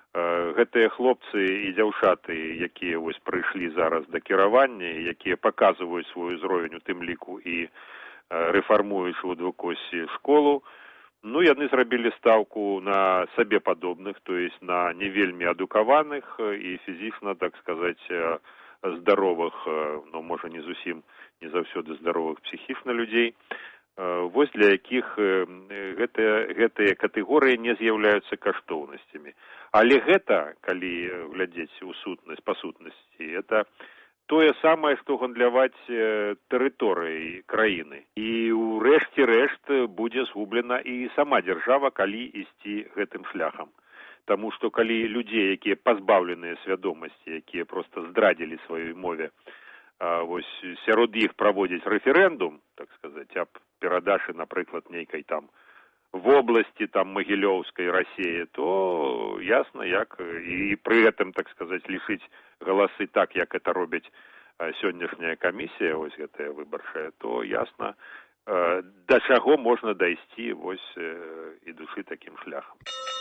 Гэтыя хлопцы і дзяўчаты, якія вось прыйшлі зараз да кіравання, якія паказваюць свой узровень, у тым ліку і рэфармуюць у двукоссі школу, ну, яны зрабілі стаўку на сабе падобных, то есть на не вельмі адукаваных і фізічна, так сказаць, здаровых, ну, можа, не зусім, не заўсёды здаровых псіхічна людзей, вось для якіх гэтыя катэгорыі не з'яўляюцца каштоўнасцямі. Але гэта, калі глядзець у сутнасць, па сутнасці, это тое самае, што гандляваць тэрыторыяй краіны. І ў рэшце рэшт будзе згублена і сама дзяржава, калі ісці гэтым шляхам. Таму што калі людзей, якія пазбаўленыя свядомасці, якія проста здрадзілі сваёй мове, вось сярод іх праводзіць рэферэндум, так сказаць, аб перадачы, напрыклад, нейкай там вобласці, там, Магілёўскай Расіі, то ясна, як і пры гэтым, так сказаць, лішыць галасы так, як это робіць сённяшняя камісія, вось гэтая выбарчая, то ясна, да чаго можна дайсці, вось, ідучы такім шляхам.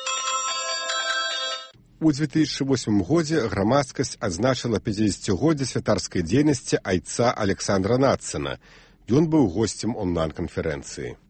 У 2008 годзе грамадскасць адзначыла 50-годдзе святарскай дзейнасці айца Александра Наццена. Ён быў госцем онлайн-канферэнцыі.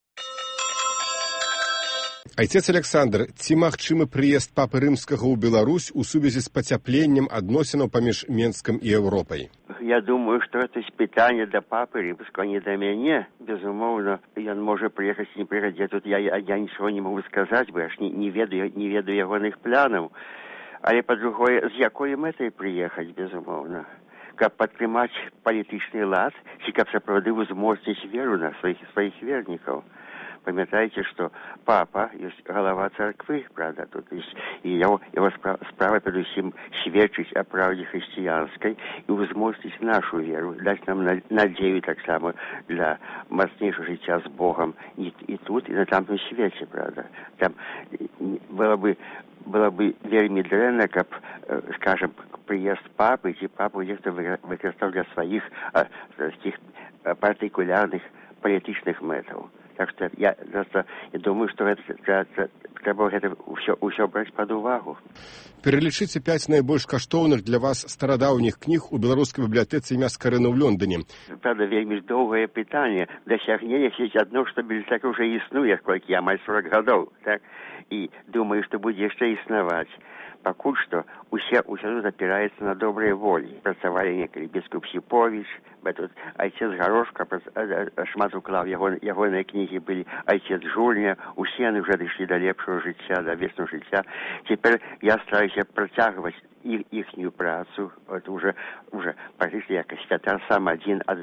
Айцец Александр, ці магчымы прыезд папы рымскага ў Беларусь у сувязі з пацяпленнем адносінаў паміж Менскам і Еўропай? Я думаю, что это питание до папы римского, не до меня. Безумовно, он может приехать, не приехать. Тут я ничего не могу сказать, бо я ж не ведаю ягоных планов. Але по-другое, з якой мэтай приехать, безумовно? Каб падтрымаць палітычны лад, ці каб сапраўды узмоцніць веру на своих вернікаў. Памятаеце, што папа ёсць галава царквы, правда, тут ёсць, і яго справа перадусім сведчыць о правде хрысціянскай і ўзмоцніць нашу веру, даць нам надзею таксама для мацнейшага жыцця з Богом і тут, і на тамтым свеце, правда. Там было бы вельмі дрэнна, каб, скажем, прыезд папы, ці папу нехто выкарыстаў для сваіх таких партыкулярных палітычных мэтаў. Так что я думаю, что трэба гэта ўсё браць пад увагу. Пералічыце 5 найбольш каштоўных для вас старадаўніх кніг у беларускай бібліятэцы імя Скарына ў Лондоне. Правда, вельмі доўгае пытанне. Дасягнення есть одно, што бібліятэка ўжо існуе, колькі амаль 40 гадоў, так? І думаю, што будзе яшчэ існаваць. Пакуль што ўсе тут апіраецца на добрыя волі. Працавалі некалі біскуп Сіповіч, тут айцец Гарошка шмат уклаў, ягоныя кнігі былі, айцец Журня, усе яны ўжо дышлі да лепшага жыцця, да вечнага жыцця. Цяпер я стараюся працягваць іхнюю працу, это уже практически як святар сам один от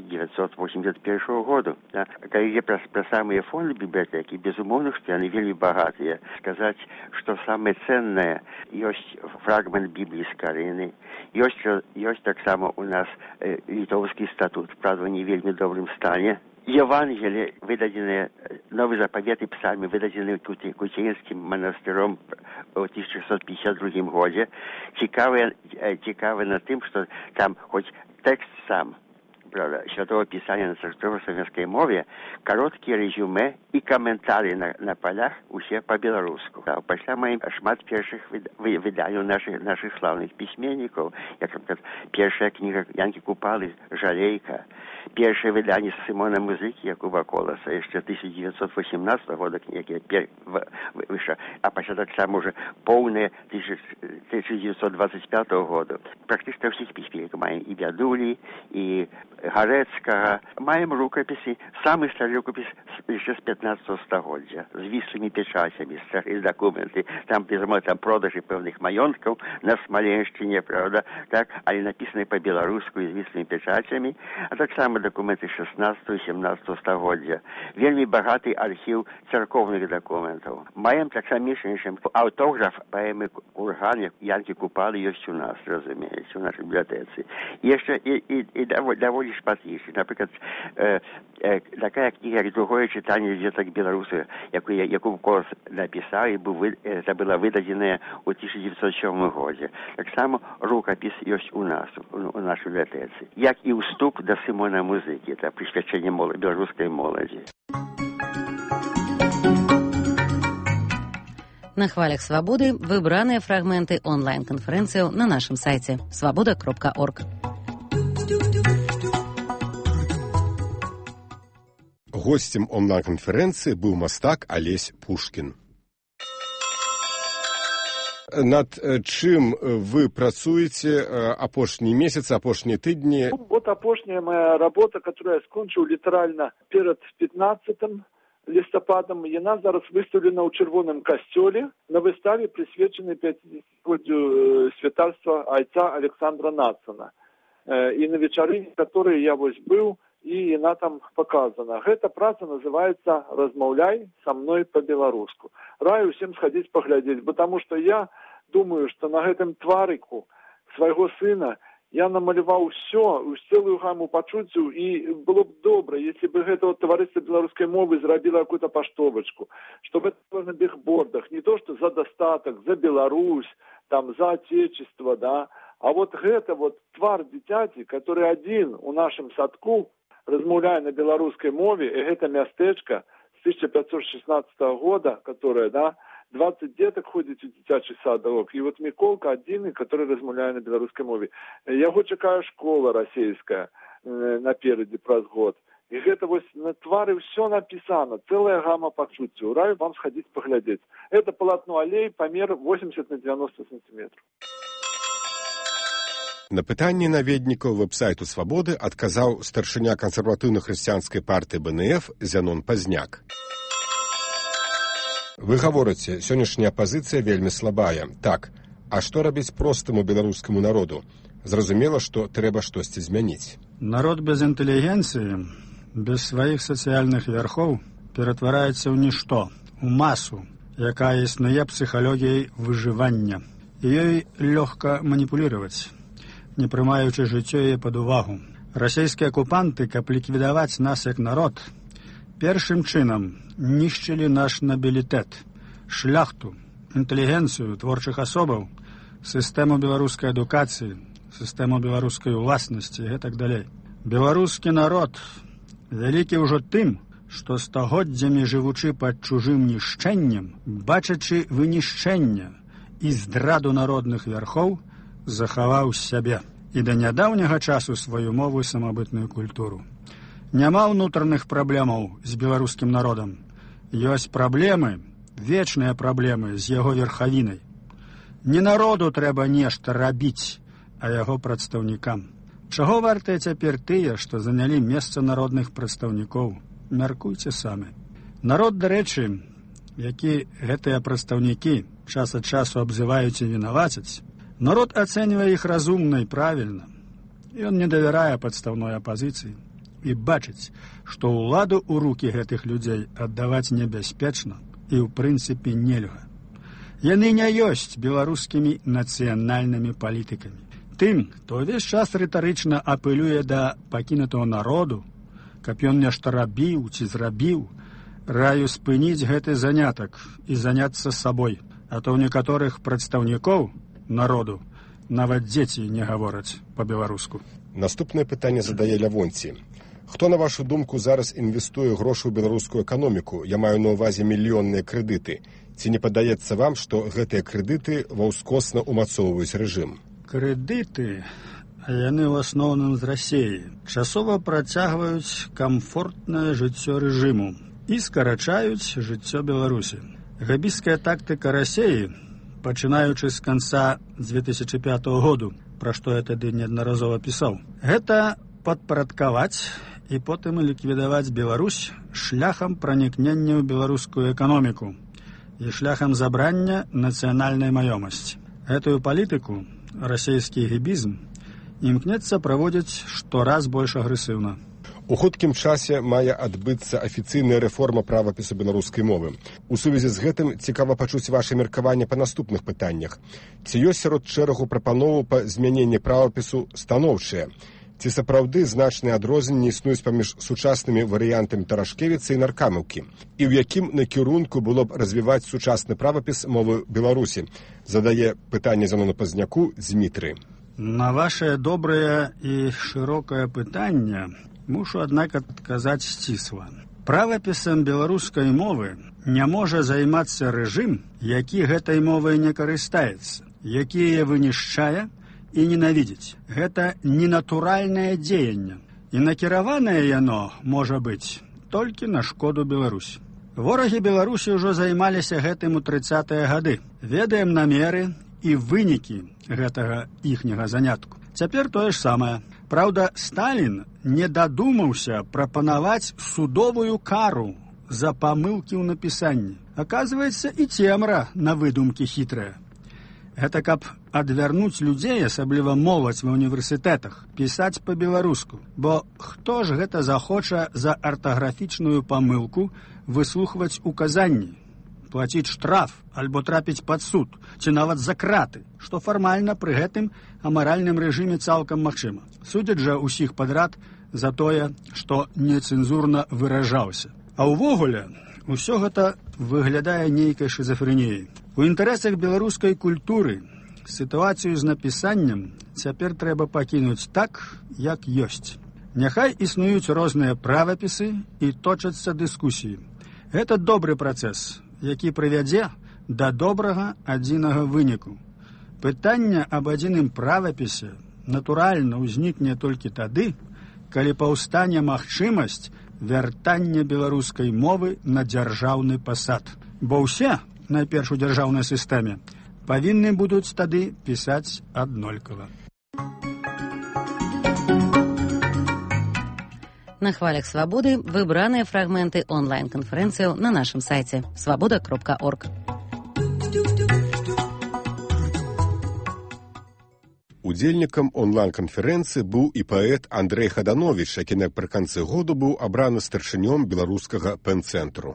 1981 году. Да? Калі ідзе пра самыя фонды бібліятэкі, безумоўна, што яны вельмі багатыя. Сказаць, што самае ценнае, ёсць фрагмент Бібліі Скарыны, ёсць таксама у нас літоўскі статут, правда, не вельмі добрым стане. Евангелие, выдаденные, Новый заповед и псалмы, выдаденные Кутеинским монастырем в 1652 году, цікавы на тым, что там хоть текст сам, правда, Святого Писания на церковно-славянской мове, короткие резюме и комментарии на полях усе по-белоруску. Да, пасля маем шмат першых выданняў наших славных письменников, як, например, першая книга Янки Купалы «Жалейка», першее выдание Симона Музыки Якуба Колоса, еще 1918 года книги, а пасля таксама уже полное 1925 года. Практически всех письменников маем и Бядули, и Гарецкага. Маем рукописи, самый старый рукопис еще с 15 стагоддзя, с вислыми печатями, старые документы. Там, безумовно, там продажи певных маёнткаў на Смоленщине, правда, так, але написаны по-белоруску и с вислыми печатями, а так само документы 16-17 стагоддзя. Вельмі багаты архіў церковных документаў. Маем так самішнейшым аўтограф паэмы Курган Янки Купалы ёсць у нас, разумеется, у нашей библиотеке. Еще и довольно шматлейший. Например, такая книга, как «Другое читание деток белорусы», якую Якуб Колос написал, и это было выдадено в 1907 году. Так само рукопис есть у нас, у нашей библиотеке. Як и уступ до Симона Музыки, это присвящение белорусской молоди. На хвалях свабоды выбраныя фрагменты онлайн-канферэнцыяў на нашым сайце свабода.орг. Госцем онлайн-канферэнцыі быў мастак Алесь Пушкін. Над чым вы працуеце апошні месяц, апошнія тыдні? Вот апошняя моя работа, которую я скончыў літаральна перад 15 лістападам, яна зараз выстаўлена ў Чырвоным касцёле на выставе, прысвечанай 50-годдзю святарства айца Александра Нацана. І на вечарыне, которой я вось быў, і яна там показана. Гэта праца называется «Размаўляй со мной по-беларуску». Раю всем сходить поглядеть, потому что я думаю, что на гэтым тварыку свайго сына я намаляваў все, целую гамму пачуццяў, і было б добра, если бы гэта вот таварыства беларускай мовы зрабіла какую-то паштовачку, чтобы это было на бигбордах, не то, что за достаток, за Беларусь, там, за отечество, да, а вот гэта вот твар дзіцяці, который один у нашым садку размаўляе на беларускай мове, і гэта мястэчка з 1516 года, которая, да, 20 деток ходзіць у дзіцячы садок, і вот Міколка адзіны, который размаўляе на беларускай мове. Яго чакае школа расейская наперадзе праз год. І гэта вось на твары все написано, целая гамма пачуццяў. Раю вам сходить поглядеть. Это полотно аллей, памер 80 на 90 сантиметров. На пытанне наведнікаў вэб-сайту «Свабоды» адказаў старшыня кансерватыўна-хрысціянскай партыі БНФ Зянон Пазняк. Вы гаворыце, сённяшняя пазіцыя вельмі слабая. Так, а што рабіць простаму беларускаму народу? Зразумела, што трэба штосьці змяніць. Народ без інтэлігенцыі, без сваіх сацыяльных вярхоў ператвараецца ў нішто, у масу, якая існуе псіхалогіяй выжывання. Ёй лёгка маніпуліраваць, не прымаючы жыццё яе пад увагу. Расійскія акупанты, каб ліквідаваць нас як народ, першым чынам нішчылі наш набілітэт, шляхту, інтэлігенцыю творчых асобаў, сістэму беларускай адукацыі, сістэму беларускай уласнасці і гэтак далей. Беларускі народ вялікі ўжо тым, што стагоддзямі жывучы пад чужым нішчэннем, бачачы вынішчэнне і здраду народных вярхоў, захаваў сябе і да нядаўняга часу сваю мову і самабытную культуру. Няма ўнутраных праблемаў з беларускім народам. Ёсць праблемы, вечныя праблемы з яго верхавінай. Не народу трэба нешта рабіць, а яго прадстаўнікам. Чаго вартыя цяпер тыя, што занялі месца народных прадстаўнікоў? Мяркуйце самі. Народ, дарэчы, які гэтыя прадстаўнікі час ад часу абзываюць і вінавацяць, народ ацэньвае іх разумна і правільна. Ён не давярае падстаўной апазіцыі і бачыць, што ўладу ў рукі гэтых людзей аддаваць небяспечна і ў прынцыпе нельга. Яны не ёсць беларускімі нацыянальнымі палітыкамі. Тым, хто ўвесь час рытарычна апелюе да пакінутого народу, каб ён нешта рабіў ці зрабіў, раю спыніць гэты занятак і заняцца сабой, а то ў некаторых прадстаўнікоў народу нават дзеці не гавораць па-беларуску. Наступнае пытанне задае Лявонці. Хто, на вашу думку, зараз інвестуе грошы ў беларускую эканоміку? Я маю на ўвазе мільённыя крэдыты. Ці не падаецца вам, што гэтыя крэдыты ваўскосна ўмацоўваюць рэжым? Крэдыты, а яны ў асноўным з Расіі, часова працягваюць камфортнае жыццё рэжыму і скарачаюць жыццё Беларусі. Габійская тактыка Расіі, пачынаючы з канца 2005 году, пра што я тады неаднаразова пісаў, гэта падпарадкаваць і потым ліквідаваць Беларусь шляхам пранікнення ў беларускую эканоміку і шляхам забрання нацыянальнай маёмасці. Гэтую палітыку расійскі гібізм імкнецца праводзіць штораз больш агрэсіўна. У хуткім часе мае адбыцца афіцыйная рэформа правапісу беларускай мовы. У сувязі з гэтым цікава пачуць ваша меркаванне па наступных пытаннях. Ці ёсць сярод шэрагу прапановаў па змяненні правапісу станоўчыя? Ці сапраўды значныя адрозненні існуюць паміж сучаснымі варыянтамі Тарашкевіца і Наркамаўкі? І ў якім накірунку было б развіваць сучасны правапіс мовы Беларусі? Задае пытанне Зянону Пазняку Дзмітрый. На вашае добрае і шырокае пытанне мушу, аднак, адказаць сцісла. Правапісам беларускай мовы не можа займацца рэжым, які гэтай мовай не карыстаецца, які яе вынішчае і ненавідзіць. Гэта ненатуральнае дзеянне, і накіраванае яно можа быць толькі на шкоду Беларусі. Ворагі Беларусі ўжо займаліся гэтым у 30-е гады. Ведаем намеры і вынікі гэтага іхняга занятку. Цяпер тое ж самае. Праўда, Сталін не дадумаўся прапанаваць судовую кару за памылкі ў напісанні. Аказваецца, і цемра на выдумкі хітрая. Гэта каб адвярнуць людзей, асабліва моладзь ва універсітэтах, пісаць па-беларуску. Бо хто ж гэта захоча за артаграфічную памылку выслухваць указанні, плаціць штраф альбо трапіць пад суд, ці нават за краты, што фармальна пры гэтым амаральным рэжыме цалкам магчыма. Судзяць жа ўсіх падрад за тое, што нецэнзурна выражаўся. А ўвогуле, усё гэта выглядае нейкай шизафрэніяй. У інтарэсах беларускай культуры сітуацыю з напісаннем цяпер трэба пакінуць так, як ёсць. Няхай існуюць розныя правапісы і точацца дыскусіі. Гэта добры працэс, які прывядзе да добрага адзінага выніку. Пытанне аб адзіным правапісе натуральна ўзнікне толькі тады, калі паўстане магчымасць вяртання беларускай мовы на дзяржаўны пасад. Бо ўсе, найперш у дзяржаўнай сістэме, павінны будуць тады пісаць аднолькава. На хвалях свабоды выбраныя фрагменты онлайн-канферэнцыяў на нашым сайце свабода.орг. Удзельнікам онлайн-канферэнцыі быў і паэт Андрэй Хадановіч, які напрыканцы году быў абраны старшынём беларускага пэн-цэнтру.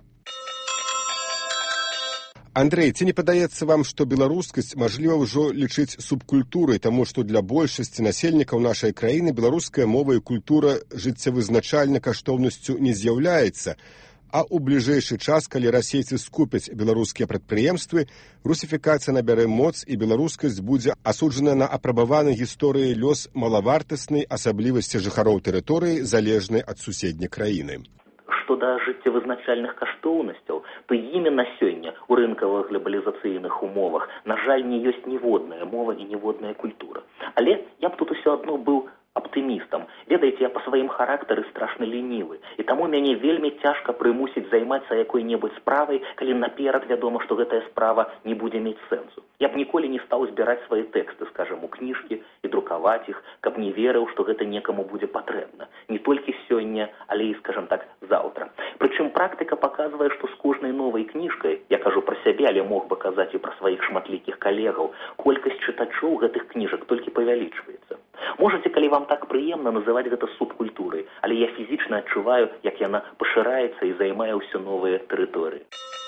Андрэй, ці не падаецца вам, што беларускасць мажліва ўжо лічыць субкультурай, таму што для большасці насельнікаў нашай краіны беларуская мова і культура жыццявызначальнай каштоўнасцю не з'яўляецца, а ў бліжэйшы час, калі расейцы скупяць беларускія прадпрыемствы, русіфікацыя набярэ моц і беларускасць будзе асуджана на апрабаваны гісторыяй лёс малавартаснай асаблівасці жыхароў тэрыторыі, залежнай ад суседняй краіны. Што да жыццявызначальных каштоўнасцяў, то іменно сёння у рынкавых глобалізацыйных умовах, на жаль, не ёсць ніводная мова і ніводная культура. Але я б тут усё адно быў аптымістам. Ведаеце, я па сваім характары страшна лінівы, і таму мяне вельмі цяжка прымусіць займацца якой-небудзь справай, калі наперад вядома, што гэтая справа не будзе мець сэнсу. Я б ніколі не стаў збіраць свае тэксты, скажам, у кніжкі і друкаваць іх, каб не верыў, што гэта некаму будзе патрэбна. Не толькі сёння, але і, скажам так, заўтра. Прычым практыка паказвае, што з кожнай новай кніжкай, я кажу пра сябе, але мог бы казаць і пра сваіх шматлікіх калегаў, колькасць чытачоў гэтых кніжак толькі павялічваецца. Можаце, калі вам так прыемна, называць гэта субкультурай, але я фізічна адчуваю, як яна пашыраецца і займае ўсё новыя тэрыторыі.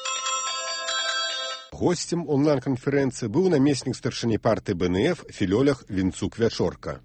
Госцем онлайн-канферэнцыі быў намеснік старшыні партыі БНФ Філёлях Вінцук-Вячорка.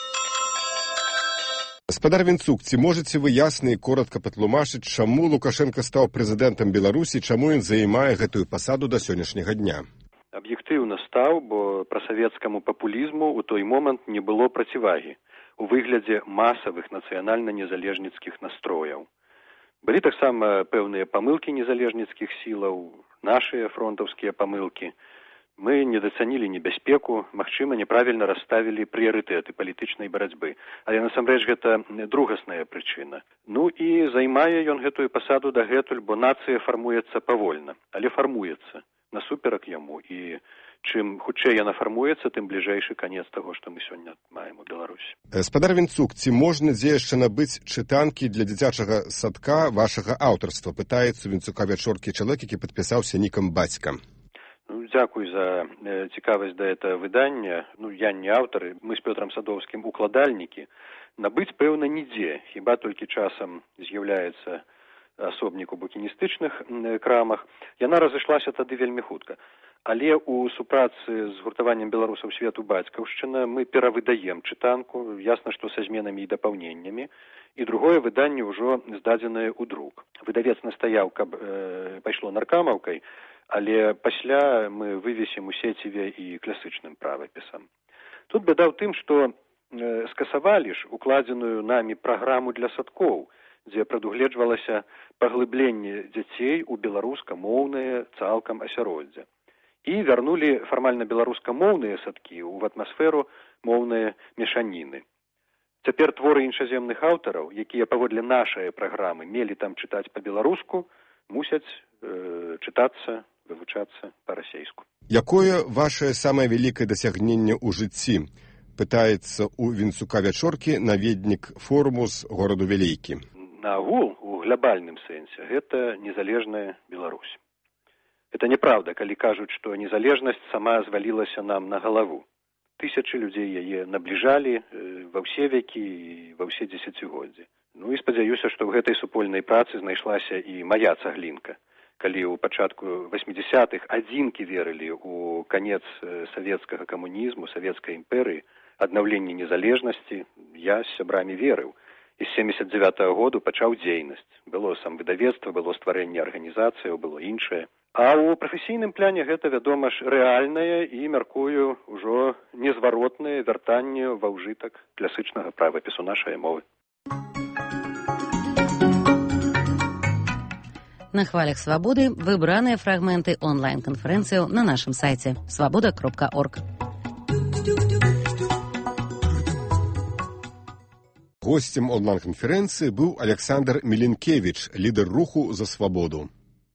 Гаспадар Вінцук, ці можаце вы ясна і коротка патлумачыць, чаму Лукашенка стаў прэзідэнтам Беларусі, чаму ён займае гэтую пасаду да сённяшняга дня? Аб'ектыўна стаў, бо прасавецкаму папулізму ў той момант не было процівагі у выглядзе масавых нацыянальна-незалежніцкіх настрояў. Былі таксама пэўныя памылкі незалежніцкіх сілаў, нашыя фронтаўскія памылкі. Мы недацанілі небяспеку, магчыма, няправільна расставілі прыярытэты палітычнай барацьбы. Але насамрэч гэта другасная прычына. Ну і займае ён гэтую пасаду дагэтуль, бо нацыя фармуецца павольна, але фармуецца насуперак яму, і чым хутчэй яна фармуецца, тым бліжэйшы канец таго, што мы сёння маем у Беларусі. Гаспадар Вінцук, ці можна дзе яшчэ набыць чытанкі для дзіцячага садка вашага аўтарства? Пытаецца Вінцука-Вячоркі чалавек, які падпісаўся нікам бацька. Дзякуй за цікавасць да этого выдання. Я не аўтар, мы з Пётрам Садоўскім укладальнікі. Набыць, пэўна, нідзе, хіба толькі часам з'яўляецца асобнік у букіністычных крамах. Яна разышлася тады вельмі хутка. Але ў супрацы з гуртаваннем беларусаў свету бацькаўшчына мы перавыдаем чытанку, ясна, што са зменамі і дапаўненнямі, і другое выданне ўжо здадзенае ў друк. Выдавец настаяў, каб пайшло наркамаўкай, але пасля мы вывесім у сеціве і класычным правапісам. Тут бяда ў тым, што скасавалі ж укладзеную намі праграму для садкоў, дзе прадугледжвалася паглыбленне дзяцей у беларускамоўнае цалкам асяроддзе. І вярнулі фармальна беларускамоўныя садкі ў атмасферу моўныя мешаніны. Цяпер творы іншаземных аўтараў, якія паводле нашай праграмы мелі там чытаць па-беларуску, мусяць чытацца, вывучацца па-расейску. Якое вашае самае вялікае дасягненне ў жыцці? Пытаецца у Вінцука Вячоркі наведнік форуму з гораду Вілейкі. Наагул, у глобальным сэнсе, гэта незалежная Беларусь. Это неправда, калі кажуць, што незалежнасць сама звалілася нам на галаву. Тысячы людзей яе набліжалі ва ўсе векі і ва ўсе дзесяцігоддзі. Ну і спадзяюся, што ў гэтай супольнай працы знайшлася і мая цаглінка. Калі ў пачатку 80-х адзінкі верылі ў канец савецкага камунізму, савецкай імперыі, аднаўленне незалежнасці, я з сябрамі верыў. І з 79-го году пачаў дзейнасць. Было самвыдавецтва, было стварэнне арганізацыяў, было іншае. А ў прафесійным пляне гэта, вядома ж, рэальнае і, мяркую, ужо незваротнае вяртанне ва ўжытак класычнага правапісу нашай мовы. На хвалях свабоды выбраныя фрагменты онлайн-канферэнцыяў на нашым сайце свабода.орг. Гостем онлайн-канферэнцыі быў Александр Міленкевіч, лідар руху за свабоду.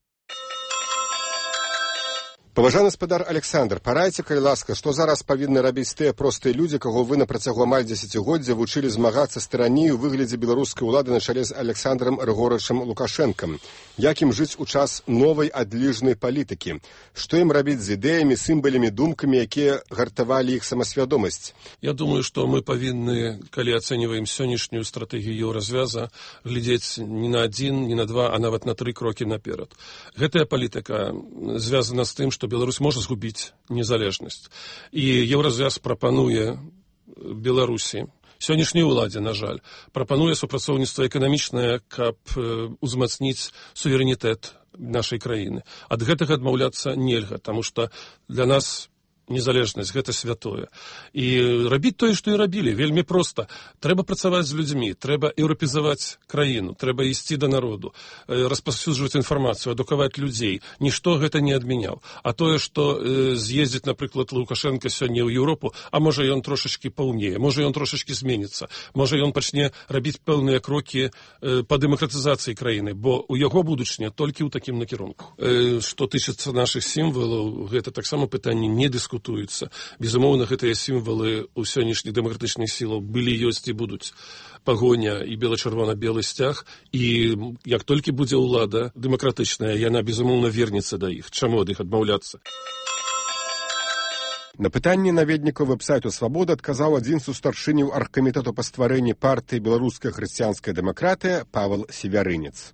Паважаны гаспадар Александр, парайце, калі ласка, што зараз павінны рабіць тыя простыя людзі, каго вы на працягу амаль дзесяцігоддзя вучылі змагацца з тыраніяй у выглядзе беларускай улады на чале з Александром Рыгорычем Лукашэнкам? Як ім жыць у час новай адліжнай палітыкі? Што ім рабіць з ідэямі, сімбалямі, думкамі, якія гартавалі іх самасвядомасць? Я думаю, што мы павінны, калі ацэньваем сённяшнюю стратэгію еўразвяза, глядзець не на адзін, не на два, а нават на 3 крокі наперад. Гэтая палітыка звязана з тым, што Беларусь можа згубіць незалежнасць. І еўразвяз прапануе Беларусі, сённяшняй уладзе, на жаль, прапануе супрацоўніцтва эканамічнае, каб узмацніць суверэнітэт нашай краіны. Ад гэтага адмаўляцца нельга, таму што для нас незалежнасць, гэта святое. І рабіць тое, што і рабілі, вельмі проста. Трэба працаваць з людзьмі, трэба еўрапезаваць краіну, трэба ісці да народу, распаўсюджваць інфармацыю, адукаваць людзей. Нішто гэта не адмяняў. А тое, што з'ездзіць, напрыклад, Лукашенко сёння ў Еўропу, а можа ён трошачкі паўнее, можа ён трошачкі зменіцца, можа ён пачне рабіць пэўныя крокі па дэмакратызацыі краіны, бо ў яго будучыня толькі ў такім накірунку. Што тычыцца нашых сімвалаў, гэта таксама пытанне не дыскутуецца. Безумоўна, гэтыя сімвалы ў сённяшніх дэмакратычных сілаў былі, ёсць і будуць. Пагоня і бела-чырвона-белы сцяг, і як толькі будзе ўлада дэмакратычная, яна, безумоўна, вернецца да іх. Чаму ад іх адмаўляцца? На пытанне наведнікаў вэбсайту «Свабода» адказаў адзін з старшыняў аргкамітэту па стварэнні партыі «Беларуская хрысціянская дэмакратыя» Павел Севярынец.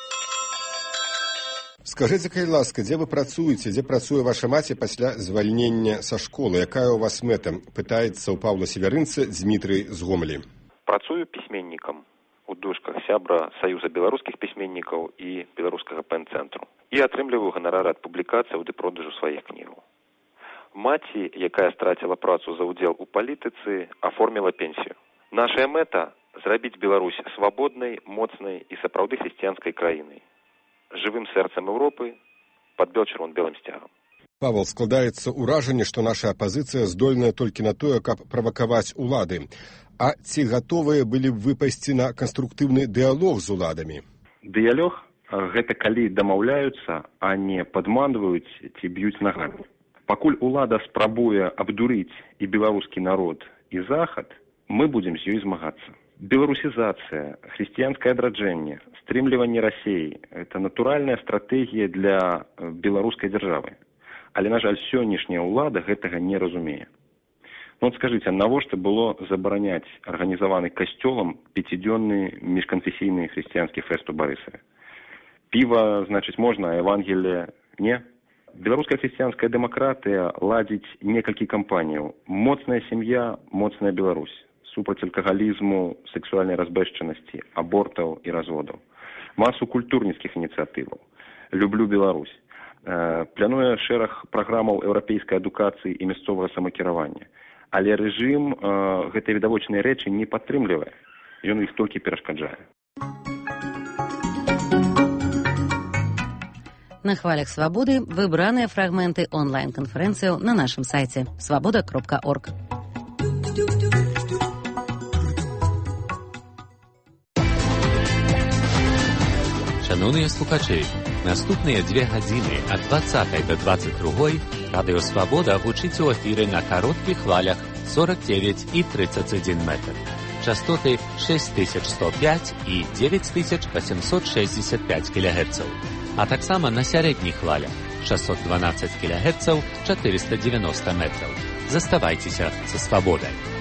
Скажыце, калі ласка, дзе вы працуеце, дзе працуе ваша маці пасля звальнення са школы? Якая ў вас мэта? Пытаецца ў Павла Севярынца Дмітрый з Гомелі. Працую пісьменнікам у дошках сябра Саюза беларускіх пісьменнікаў і беларускага пэн-цэнтру. І атрымліваю ганарары ад публікацыяў ды продажу сваіх кнігаў. Маці, якая страціла працу за ўдзел у палітыцы, аформіла пенсію. Нашая мэта – зрабіць Беларусь свабоднай, моцнай і сапраўды хрысціянскай краінай. Жывым сэрцам Еўропы пад чырвона-белым сцягам. Павел, складаецца ўражанне, што наша апазіцыя здольная толькі на тое, каб правакаваць улады. А ці гатовыя былі б вы пайсці на канструктыўны дыялог з уладамі? Дыялог – гэта калі дамаўляюцца, а не падманваюць ці б'юць нагамі. Пакуль улада спрабуе абдурыць і беларускі народ, і захад, мы будзем з ёй змагацца. Беларусізацыя, хрысціянскае адраджэнне, стрымліванне Расіі – это натуральная стратэгія для беларускай дзяржавы. Але, на жаль, сённяшняя ўлада гэтага не разумее. Ну, от скажыце, навошта было забараняць арганізаваны касцёлам 5-дзённы міжканфесійны хрысціянскі фэст у Барысаве? Піва, значыць, можна, а Евангелие – не? Беларуская хрысціянская дэмакратыя ладзіць некалькі кампаніяў. Моцная сям'я, моцная Беларусь. Супраць алкагалізму, сексуальнай разбэшчанасці, абортаў і разводаў. Масу культурніцкіх ініцыятываў. Люблю Беларусь. Плануе шэраг праграмаў еўрапейскай адукацыі і мясцовага самакіравання. Але рэжым гэтыя відавочныя рэчы не падтрымлівае. Ён іх толькі перашкаджае. На хвалях свабоды выбраныя фрагменты онлайн-канферэнцыяў на нашым сайце свабода.орг. Шановні слухачі, наступні 2 години від 20 до 22 Радіо Свобода гучить у ефірі на коротких хвалях 49 і 31 метр. Частоти 6105 і 9865 кГц. А так само на середніх хвалях 612 кГц, 490 метрів. Заставайтеся зі свободою.